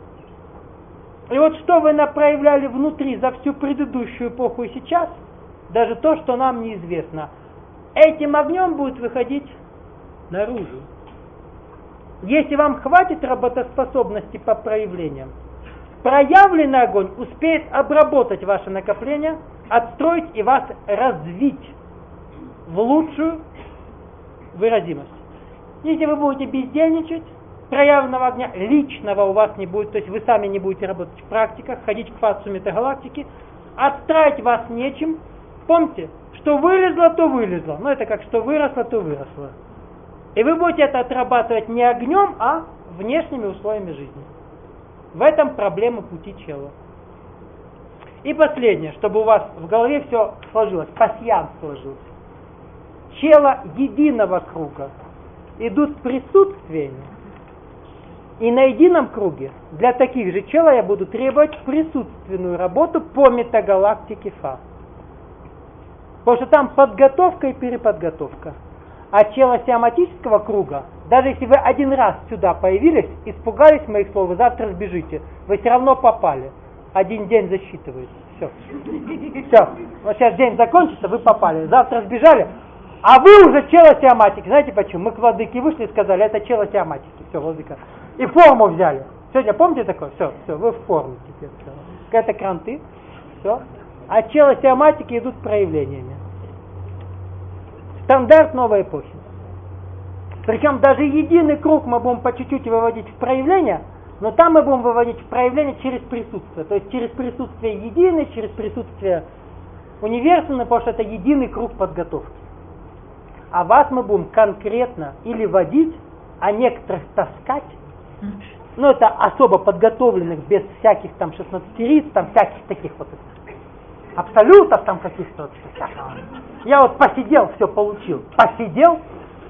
И вот что вы проявляли внутри за всю предыдущую эпоху и сейчас, даже то, что нам неизвестно, этим огнем будет выходить наружу. Если вам хватит работоспособности по проявлениям, проявленный огонь успеет обработать ваше накопление, отстроить и вас развить в лучшую выразимость. Если вы будете бездельничать, проявленного огня личного у вас не будет, то есть вы сами не будете работать в практиках, ходить к фасу метагалактики, отстраивать вас нечем. Помните, что вылезло, то вылезло. Ну это как что выросло, то выросло. И вы будете это отрабатывать не огнем, а внешними условиями жизни. В этом проблема пути чела. И последнее, чтобы у вас в голове все сложилось, пасьянс сложился. Чела единого круга идут присутствиями. И на едином круге для таких же чела я буду требовать присутственную работу по метагалактике Фа. Потому что там подготовка и переподготовка. А чела сиаматического круга, даже если вы один раз сюда появились, испугались моих слов, вы завтра сбежите, вы все равно попали. Один день засчитывается. Все. Все. Вот сейчас день закончится, вы попали. Завтра сбежали, а вы уже чела сиаматики. Знаете почему? Мы к владыке вышли и сказали, это чела сиаматики. Все, владыка. И форму взяли. Сегодня помните такое? Все, вы в форме теперь. Все. Это кранты. Все. А чела сиаматики идут проявлениями. Стандарт новой эпохи. Причем даже единый круг мы будем по чуть-чуть выводить в проявление, но там мы будем выводить в проявление через присутствие. То есть через присутствие единое, через присутствие универсальное, потому что это единый круг подготовки. А вас мы будем конкретно или водить, а некоторых таскать. Ну это особо подготовленных, без всяких там 16-риц, там всяких таких вот абсолютов там каких-то вот. Я вот посидел, все получил. Посидел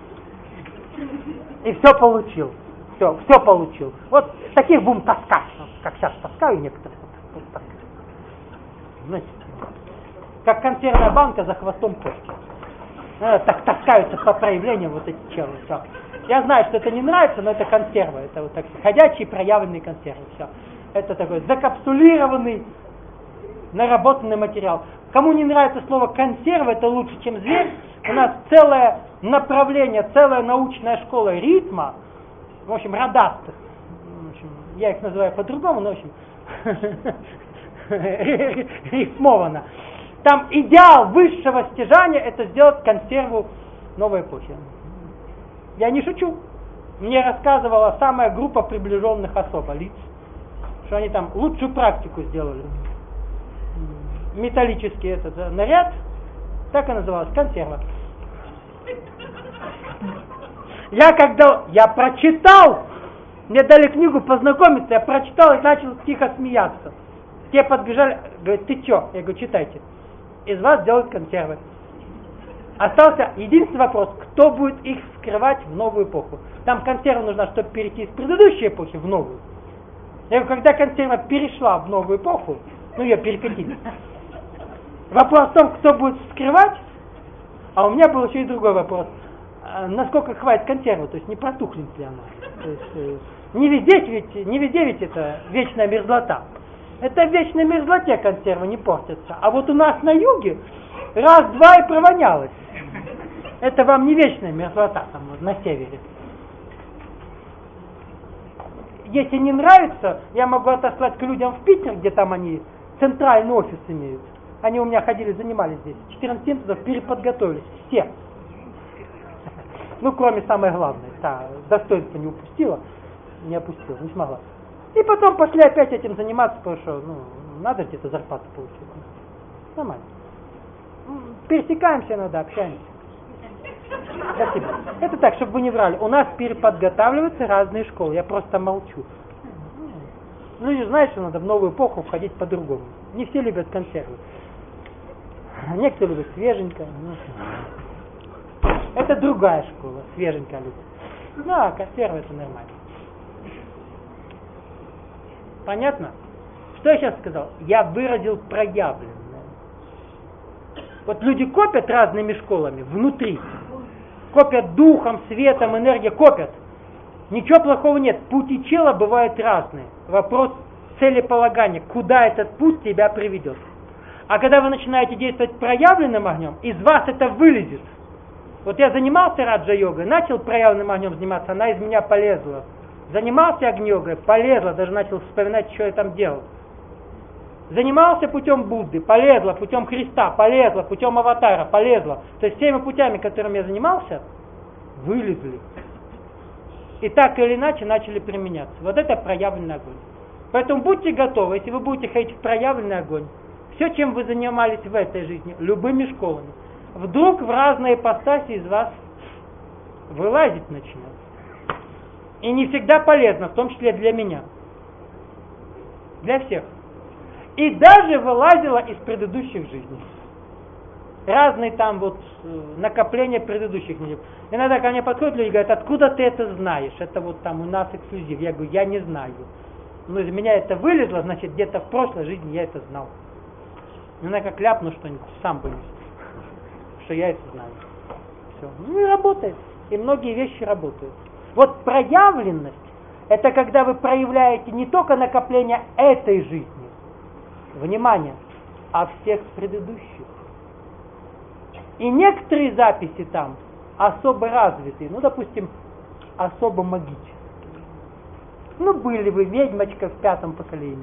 и все получил. Все получил. Вот таких будем таскать. Как сейчас таскаю некоторых. Вот таскать. Знаете, как консервная банка за хвостом кошки. Так таскаются по проявлению вот эти челы. Все. Я знаю, что это не нравится, но это консервы. Это вот так ходячие проявленные консервы. Все. Это такой закапсулированный, наработанный материал. Кому не нравится слово консерва, это лучше, чем зверь. У нас целое направление, целая научная школа ритма, в общем, родастых. В общем, я их называю по-другому, но в общем рифмовано. Там идеал высшего стяжания — это сделать консерву новой эпохи. Я не шучу. Мне рассказывала самая группа приближенных особо лиц, что они там лучшую практику сделали. Металлический этот наряд, так и называлась, консерва. Я прочитал, мне дали книгу познакомиться, я прочитал и начал тихо смеяться. Те подбежали, говорят, ты чё? Я говорю, читайте. Из вас делают консервы. Остался единственный вопрос, кто будет их вскрывать в новую эпоху. Там консерва нужна, чтобы перейти из предыдущей эпохи в новую. Я говорю, когда консерва перешла в новую эпоху, ее перекатили. Вопрос в том, кто будет вскрывать, а у меня был еще и другой вопрос. Насколько хватит консервы, то есть не протухнет ли она. То есть, не везде ведь это вечная мерзлота. Это в вечной мерзлоте консервы не портятся. А вот у нас на юге раз-два и провонялось. Это вам не вечная мерзлота там вот, на севере. Если не нравится, я могу отослать к людям в Питер, где там они центральный офис имеют. Они у меня ходили, занимались здесь. 14 институтов переподготовились. Все. Ну, кроме самой главной. Та достоинство не упустила. Не опустила, не смогла. И потом пошли опять этим заниматься, потому что, надо где-то зарплату получить. Нормально. Пересекаемся иногда, общаемся. Спасибо. Это так, чтобы вы не врали. У нас переподготавливаются разные школы. Я просто молчу. Ну, знаешь, что надо в новую эпоху входить по-другому. Не все любят консервы. Некоторые любят свеженькое. Это другая школа, свеженькая любит. Ну, а консервы это нормально. Понятно? Что я сейчас сказал? Я выразил проявленное. Вот люди копят разными школами внутри. копят духом, светом, энергией, копят. Ничего плохого нет. Пути чела бывают разные. Вопрос целеполагания, куда этот путь тебя приведет. А когда вы начинаете действовать проявленным огнем, из вас это вылезет. Вот я занимался раджа-йогой, начал проявленным огнем заниматься, она из меня полезла. Занимался огнем-йогой, полезла, даже начал вспоминать, что я там делал. Занимался путем Будды, полезла, путем Христа, полезла, путем аватара, полезла. То есть всеми путями, которыми я занимался, вылезли. И так или иначе начали применяться. Вот это проявленный огонь. Поэтому будьте готовы, если вы будете ходить в проявленный огонь, все, чем вы занимались в этой жизни, любыми школами, вдруг в разные ипостаси из вас вылазить начнет. И не всегда полезно, в том числе для меня. Для всех. И даже вылазило из предыдущих жизней. Разные там вот накопления предыдущих недель. Иногда ко мне подходят люди и говорят, откуда ты это знаешь? Это вот там у нас эксклюзив. Я говорю, я не знаю. Но из меня это вылезло, значит где-то в прошлой жизни я это знал. Иногда как ляпну что-нибудь, сам боюсь, что я это знаю. Все. Ну и работает. И многие вещи работают. Вот проявленность, это когда вы проявляете не только накопление этой жизни, внимание, а всех предыдущих. И некоторые записи там особо развитые, ну, допустим, особо магические. Ну, были вы ведьмочка в 5-м поколении.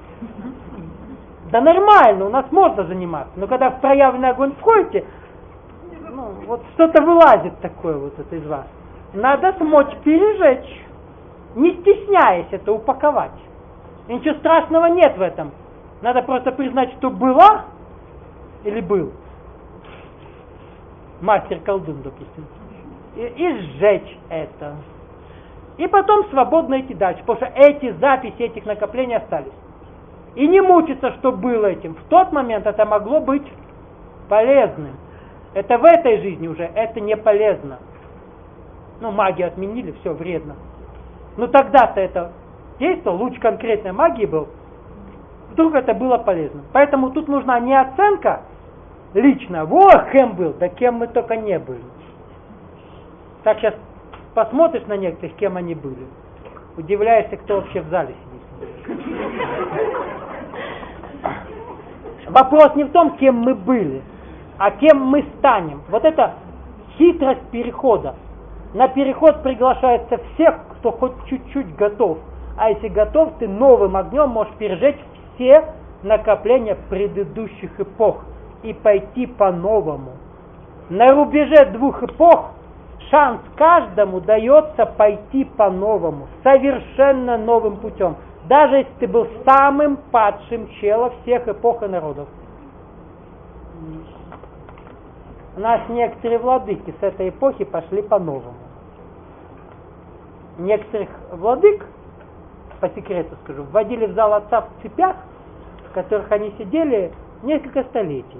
Да нормально, у нас можно заниматься, но когда в проявленный огонь входите, ну, вот что-то вылазит такое вот это из вас. Надо смочь пережечь, не стесняясь это упаковать. И ничего страшного нет в этом. Надо просто признать, что была или был мастер-колдун, допустим, и сжечь это. И потом свободно идти дальше, потому что эти записи этих накоплений остались. И не мучиться, что было этим. В тот момент это могло быть полезным. Это в этой жизни уже, это не полезно. Ну, магию отменили, все, вредно. Но тогда-то это действовало, луч конкретной магии был. Вдруг это было полезно. Поэтому тут нужна не оценка лично, вот кем был, да кем мы только не были. Так сейчас посмотришь на некоторых, кем они были. Удивляешься, кто вообще в зале сидит. Вопрос не в том, кем мы были, а кем мы станем. Вот это хитрость перехода. На переход приглашается всех, кто хоть чуть-чуть готов. А если готов, ты новым огнем можешь пережечь все накопления предыдущих эпох и пойти по-новому. На рубеже 2 эпох шанс каждому дается пойти по-новому, совершенно новым путем. Даже если ты был самым падшим челом всех эпох и народов. У нас некоторые владыки с этой эпохи пошли по-новому. Некоторых владык, по секрету скажу, вводили в зал отца в цепях, в которых они сидели несколько столетий.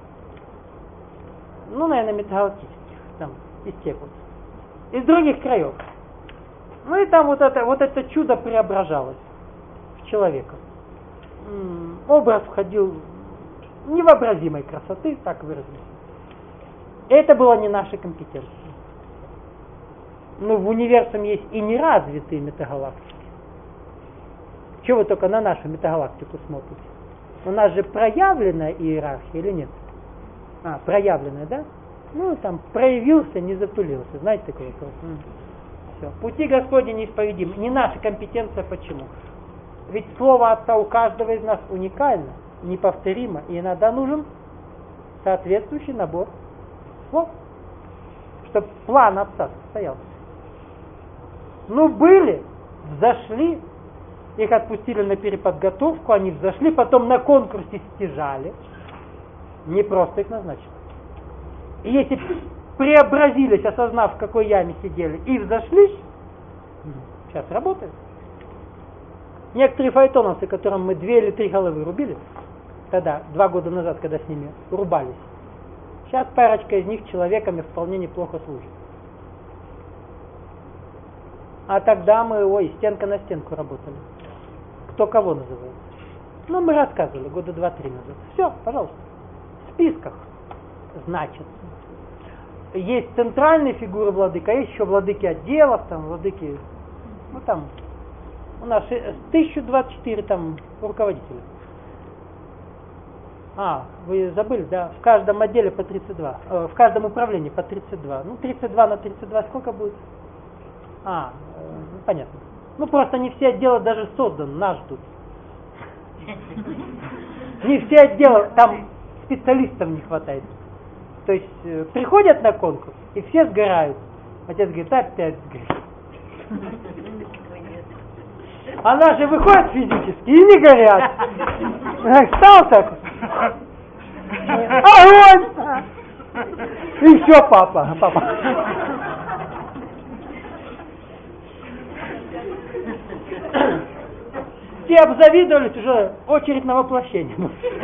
Ну, наверное, метагалактических, там, из тех вот. Из других краев. Ну и там вот это чудо преображалось в человека. Образ входил невообразимой красоты, так выразились. Это было не нашей компетенцией. Ну, в универсуме есть и неразвитые метагалактики. Чего вы только на нашу метагалактику смотрите? У нас же проявленная иерархия или нет? Проявленная, да? Ну, там, проявился, не запылился. Знаете такой вопрос? Все. Пути Господни неисповедимы. Не наша компетенция, почему? Ведь слово Отца у каждого из нас уникально, неповторимо, и иногда нужен соответствующий набор слов, чтобы план Отца состоялся. Ну, были, взошли, их отпустили на переподготовку, они взошли, потом на конкурсе стяжали. Не просто их назначили. И если преобразились, осознав, в какой яме сидели, и взошлись, сейчас работает. Некоторые фаэтоновцы, которым мы 2 или 3 головы рубили, тогда, 2 года назад, когда с ними рубались, сейчас парочка из них человеками вполне неплохо служит. А тогда мы, стенка на стенку работали. Кто кого называет. Ну, мы рассказывали года 2-3 назад. Все, пожалуйста. В списках значится. есть центральные фигуры владык, а есть еще владыки отделов, там, владыки, ну там, у нас 1024 там руководителя. Вы забыли, да? В каждом отделе по 32, в каждом управлении по 32. Ну, 32 на 32 сколько будет? Понятно. Ну, просто не все отделы даже созданы, нас ждут. Не все отделы, там специалистов не хватает. То есть приходят на конкурс, и все сгорают. Отец говорит, опять сгорит. А наши выходят физически и не горят. Стал так. Огонь! И все, папа. Все обзавидовались, уже очередь на воплощение.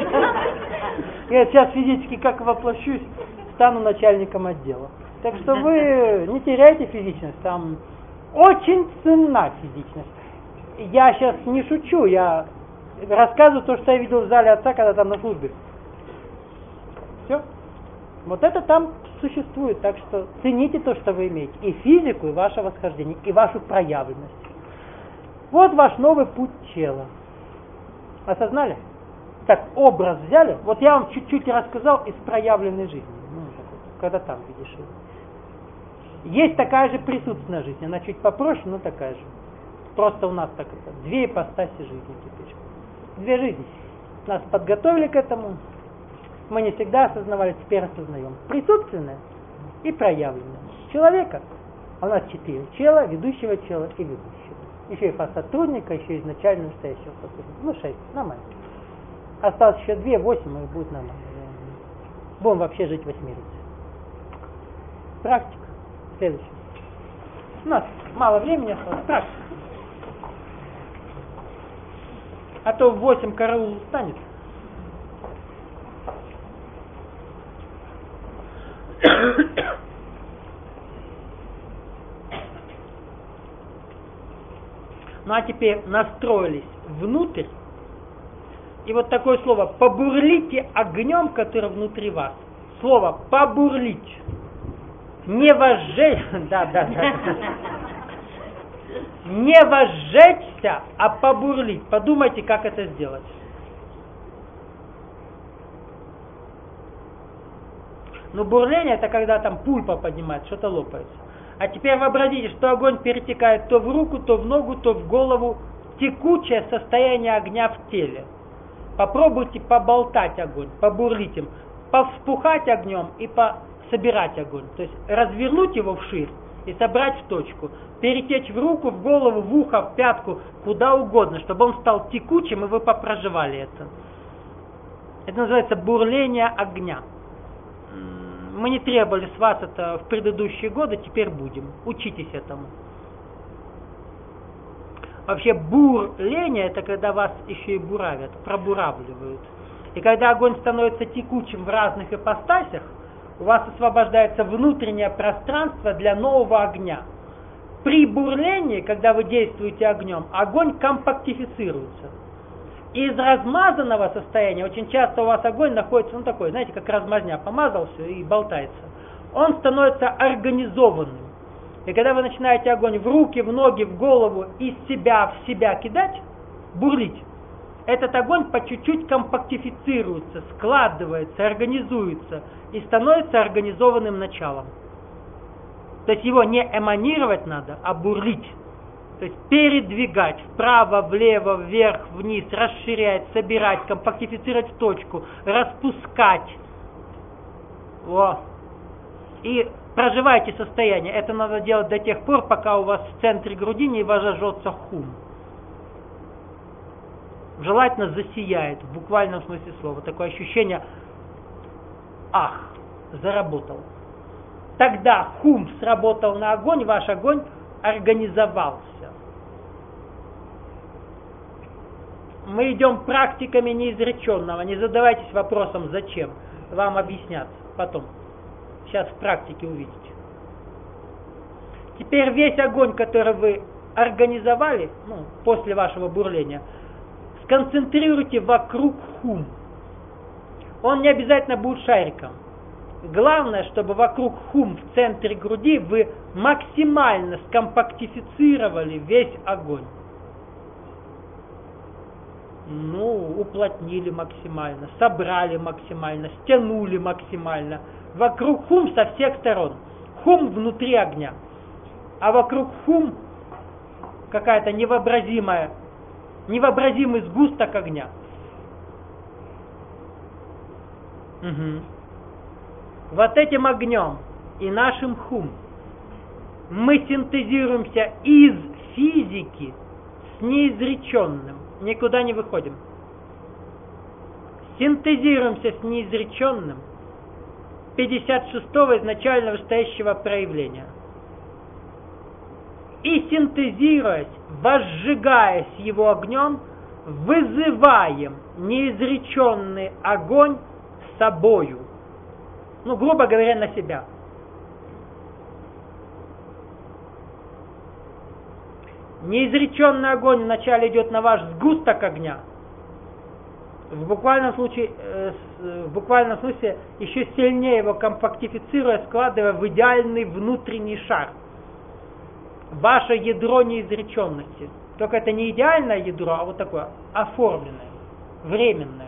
Я сейчас физически как воплощусь, стану начальником отдела. Так что вы не теряйте физичность, там очень ценна физичность. Я сейчас не шучу, я рассказываю то, что я видел в зале отца, когда там на службе. Все. Вот это там существует, так что цените то, что вы имеете. И физику, и ваше восхождение, и вашу проявленность. Вот ваш новый путь чела. Осознали? Так, образ взяли. Вот я вам чуть-чуть рассказал из проявленной жизни. Когда там видишь его. Есть такая же присутственная жизнь. Она чуть попроще, но такая же. Просто у нас так это. Две ипостаси жизни теперь. Две жизни. Нас подготовили к этому. Мы не всегда осознавали, теперь осознаем. Присутственное и проявленное. Человека. А у нас 4 чела, ведущего чела и ведущего. Еще и по сотрудника, еще и изначально настоящего сотрудника. 6, нормально. Осталось еще 2, 8, и будет нормально. Будем вообще жить в 8 мире. Практика. Следующее. У нас мало времени осталось. Практика. А то в 8 караул станет. Ну а теперь настроились внутрь. И вот такое слово «побурлите огнем», который внутри вас. Слово «побурлить». Не возжечь, не возжечься, а побурлить. Подумайте, как это сделать. Ну, бурление — это когда там пульпа поднимает, что-то лопается. А теперь вообразите, что огонь перетекает то в руку, то в ногу, то в голову. Текучее состояние огня в теле. Попробуйте поболтать огонь, побурлить им, повспухать огнем и собирать огонь. То есть развернуть его вширь и собрать в точку. Перетечь в руку, в голову, в ухо, в пятку, куда угодно, чтобы он стал текучим, и вы попроживали это. Это называется бурление огня. Мы не требовали с вас это в предыдущие годы, теперь будем. Учитесь этому. Вообще бурление — это когда вас еще и буравят, пробуравливают. И когда огонь становится текучим в разных ипостасях, у вас освобождается внутреннее пространство для нового огня. При бурлении, когда вы действуете огнем, огонь компактифицируется. Из размазанного состояния, очень часто у вас огонь находится, такой, знаете, как размазня, помазал все и болтается. Он становится организованным. И когда вы начинаете огонь в руки, в ноги, в голову, из себя в себя кидать, бурлить, этот огонь по чуть-чуть компактифицируется, складывается, организуется и становится организованным началом. То есть его не эманировать надо, а бурлить. То есть передвигать вправо, влево, вверх, вниз, расширять, собирать, компактифицировать в точку, распускать. И проживайте состояние. Это надо делать до тех пор, пока у вас в центре груди не возжжется хум. Желательно засияет, в буквальном смысле слова. Такое ощущение, заработал. Тогда хум сработал на огонь, ваш огонь организовался. Мы идем практиками неизреченного. Не задавайтесь вопросом «зачем?». Вам объяснят потом. Сейчас в практике увидите. Теперь весь огонь, который вы организовали, после вашего бурления, сконцентрируйте вокруг хум. Он не обязательно будет шариком. Главное, чтобы вокруг хум в центре груди вы максимально скомпактифицировали весь огонь. Уплотнили максимально, собрали максимально, стянули максимально. Вокруг хум со всех сторон. Хум внутри огня. А вокруг хум какая-то невообразимый сгусток огня. Вот этим огнем и нашим хум мы синтезируемся из физики с неизреченным. Никуда не выходим. Синтезируемся с неизреченным 56-го изначально вышестоящего проявления. И синтезируясь, возжигаясь его огнем, вызываем неизреченный огонь собою. Грубо говоря, на себя. Неизреченный огонь вначале идет на ваш сгусток огня. В буквальном смысле еще сильнее его компактифицируя, складывая в идеальный внутренний шар. Ваше ядро неизреченности. Только это не идеальное ядро, а вот такое оформленное, временное.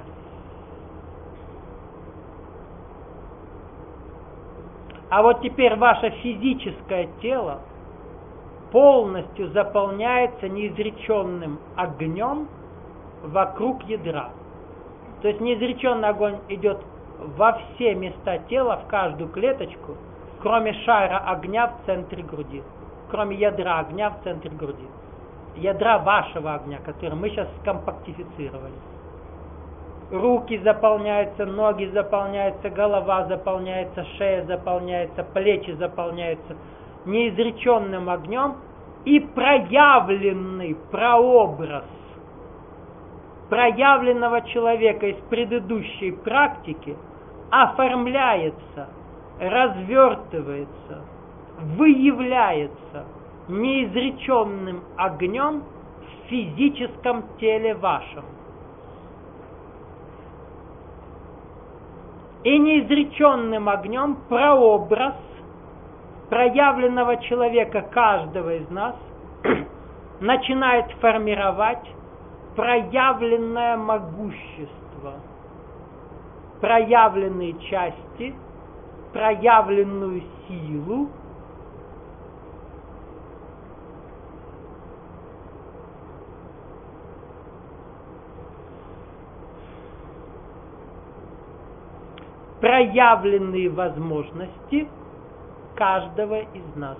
А вот теперь ваше физическое тело полностью заполняется неизреченным огнем вокруг ядра. То есть неизреченный огонь идет во все места тела, в каждую клеточку, кроме шара огня в центре груди. Кроме ядра огня в центре груди. Ядра вашего огня, который мы сейчас скомпактифицировали. Руки заполняются, ноги заполняются, голова заполняется, шея заполняется, плечи заполняются неизреченным огнем, и проявленный прообраз проявленного человека из предыдущей практики оформляется, развертывается, выявляется неизреченным огнем в физическом теле вашем. И неизреченным огнем прообраз проявленного человека каждого из нас начинает формировать проявленное могущество, проявленные части, проявленную силу, проявленные возможности каждого из нас.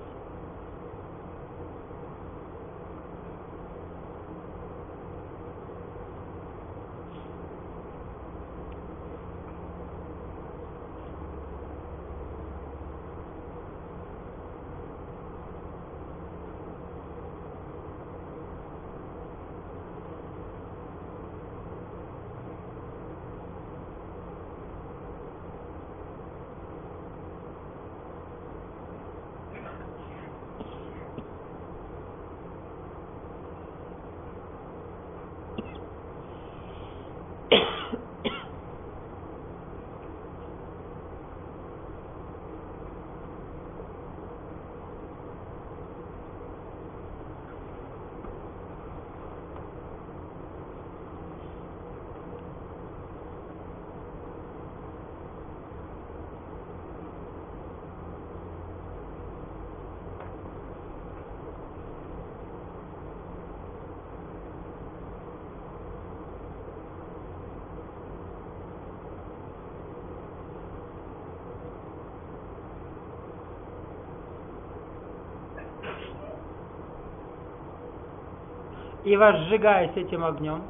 И возжигаясь этим огнем,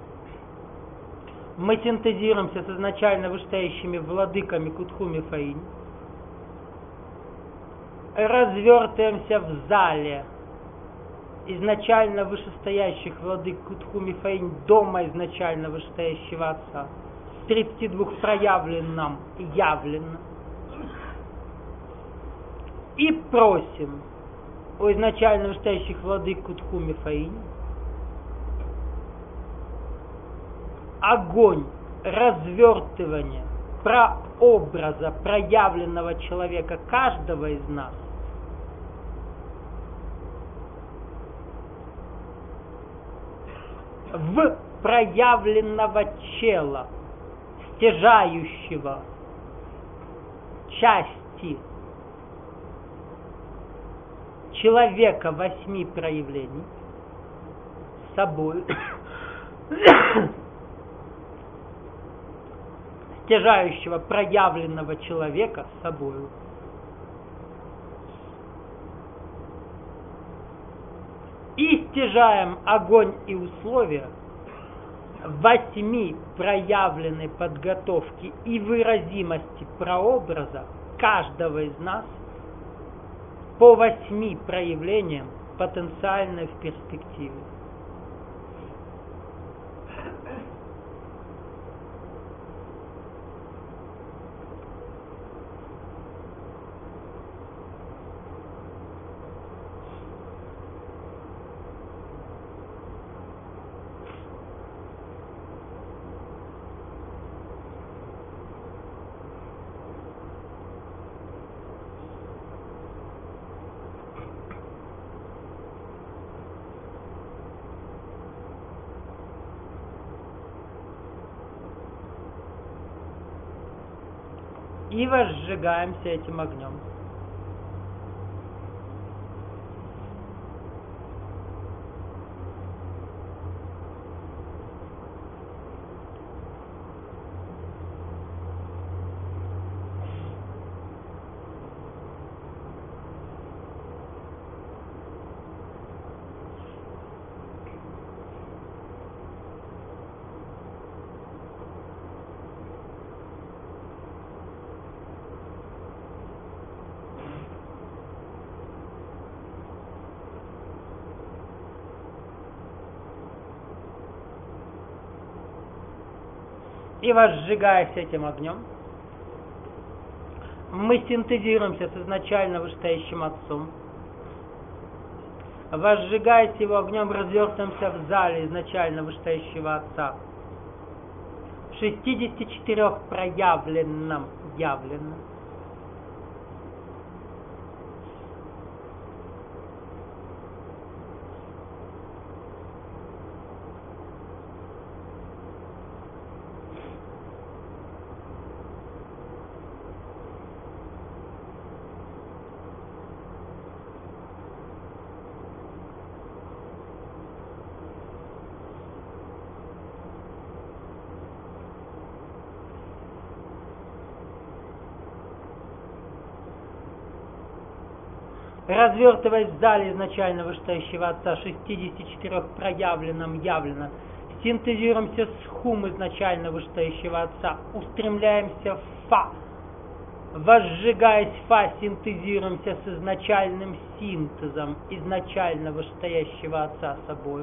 мы синтезируемся с изначально вышестоящими владыками Кутхуми Фаинь, развертываемся в зале изначально вышестоящих владык Кутхуми Фаинь, дома изначально вышестоящего Отца, 32 проявлен нам и явлено, и просим у изначально вышестоящих владык Кутхуми Фаинь огонь развертывания прообраза проявленного человека каждого из нас в проявленного чела, стяжающего части человека 8 проявлений собой, стяжающего проявленного человека собою, и стяжаем огонь и условия 8 проявленной подготовки и выразимости прообраза каждого из нас по 8 проявлениям потенциально в перспективе. И возжигаемся этим огнем. И возжигаясь этим огнем, мы синтезируемся с изначально вышестоящим Отцом. Возжигаясь его огнем, развертываемся в зале изначально вышестоящего Отца. В 64 проявленном явленном. Развертываясь в зале изначально вышестоящего Отца, 64 проявленном явлено, синтезируемся с хум изначально вышестоящего Отца, устремляемся в Фа. Возжигаясь Фа, синтезируемся с изначальным синтезом изначально вышестоящего Отца собою.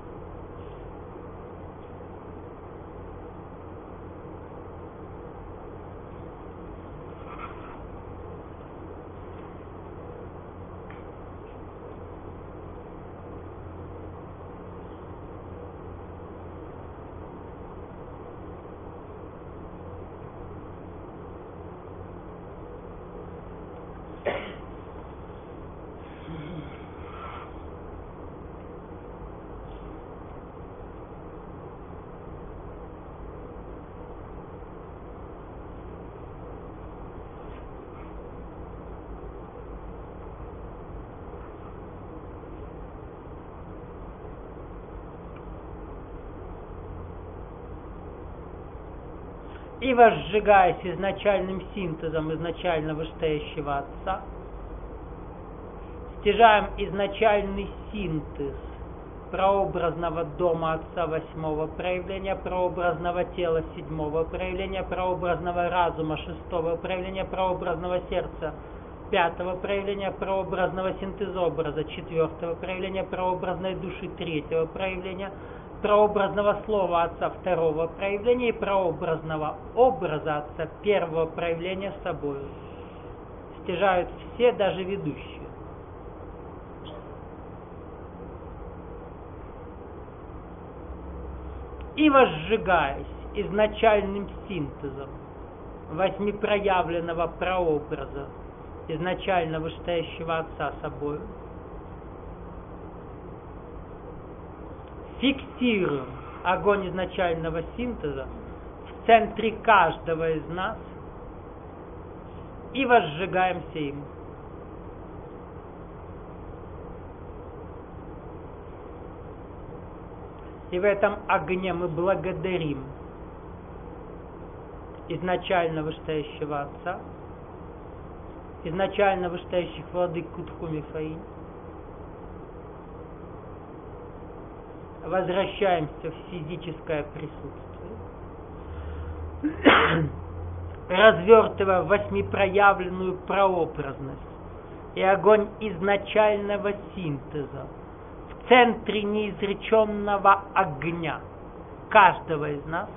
И возжигаясь изначальным синтезом изначально вышестоящего Отца, стяжаем изначальный синтез прообразного дома Отца 8 проявления, прообразного тела 7 проявления, прообразного разума 6 проявления, прообразного сердца 5 проявления, прообразного синтезобраза 4 проявления, прообразной души 3 проявления, прообразного слова Отца 2 проявления и прообразного образа Отца 1 проявления собою. Стяжают все, даже ведущие. И возжигаясь изначальным синтезом восьмипроявленного прообраза изначально вышестоящего Отца собою. Фиксируем огонь изначального синтеза в центре каждого из нас и возжигаемся им. И в этом огне мы благодарим изначально вышестоящего Отца, изначально вышестоящих владык Кутхуми Фаинь. Возвращаемся в физическое присутствие, развертывая восьмипроявленную прообразность и огонь изначального синтеза в центре неизреченного огня каждого из нас.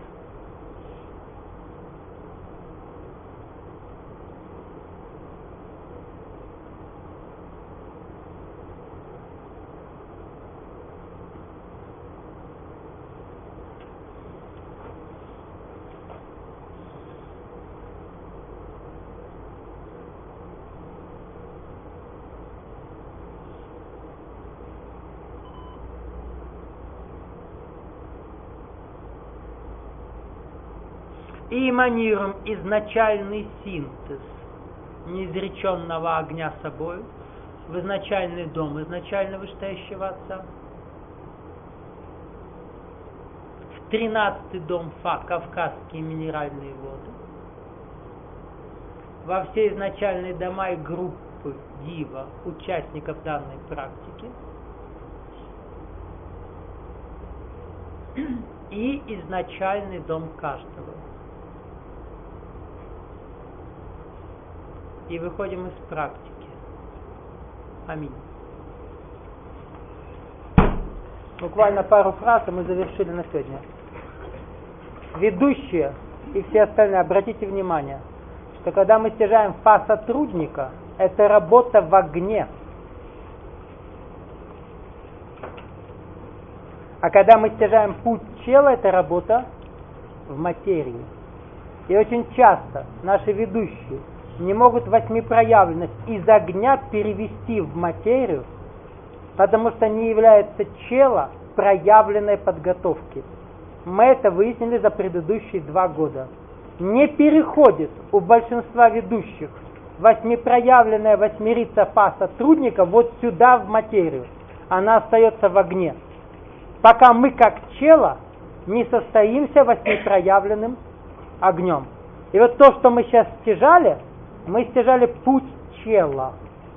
И эманируем изначальный синтез неизреченного огня собой в изначальный дом изначально вышестоящего Отца, в 13-й дом Фа, Кавказские минеральные воды, во все изначальные дома и группы Дива, участников данной практики, и изначальный дом каждого. И выходим из практики. Аминь. Буквально пару фраз, и мы завершили на сегодня. Ведущие и все остальные, обратите внимание, что когда мы стяжаем Фа сотрудника, это работа в огне. А когда мы стяжаем путь чела, это работа в материи. И очень часто наши ведущие не могут восьмипроявленность из огня перевести в материю, потому что не является чела проявленной подготовки. Мы это выяснили за предыдущие 2 года. Не переходит у большинства ведущих восьмипроявленная восьмерица Фа сотрудника вот сюда в материю. Она остается в огне. Пока мы как чела не состоимся восьмипроявленным огнем. И вот то, что мы сейчас стяжали, мы стяжали путь чела.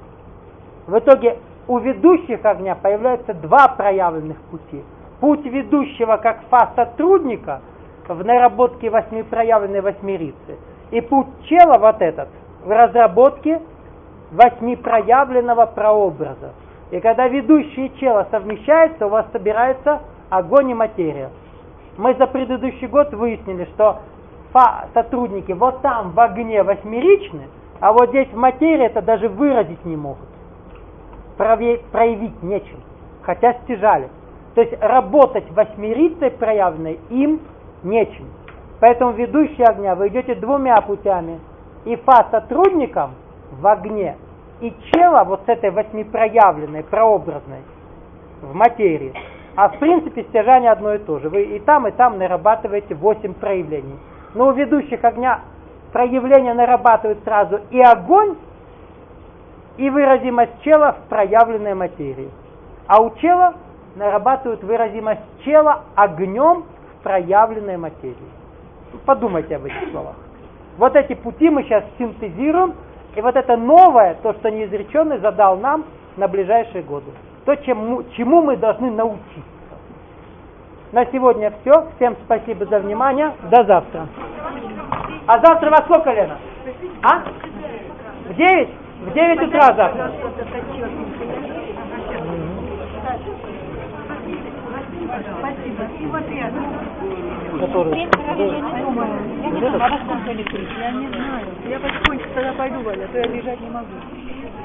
В итоге у ведущих огня появляются 2 проявленных пути. Путь ведущего как Фа сотрудника в наработке восьмипроявленной восьмерицы. И путь чела вот этот в разработке восьмипроявленного прообраза. И когда ведущие чела совмещаются, у вас собирается огонь и материя. Мы за предыдущий год выяснили, что Фа сотрудники вот там в огне восьмеричны, а вот здесь в материи это даже выразить не могут. Проявить нечем, хотя стяжали. То есть работать восьмерицей проявленной им нечем. Поэтому ведущий огня вы идете 2 путями. И Фа сотрудникам в огне, и чела вот с этой восьмипроявленной, прообразной в материи. А в принципе стяжание одно и то же. Вы и там нарабатываете 8 проявлений. Но у ведущих огня проявления нарабатывают сразу и огонь, и выразимость чела в проявленной материи. А у чела нарабатывают выразимость чела огнем в проявленной материи. Подумайте об этих словах. Вот эти пути мы сейчас синтезируем, и вот это новое, то, что неизреченный задал нам на ближайшие годы. То, чему мы должны научиться. На сегодня все. Всем спасибо за внимание. До завтра. А завтра во сколько, Лена? А? В 9? В 9 утра завтра. Спасибо. И вот я. Который? Я не знаю. Я потихоньку тогда пойду, Валя, а то я лежать не могу.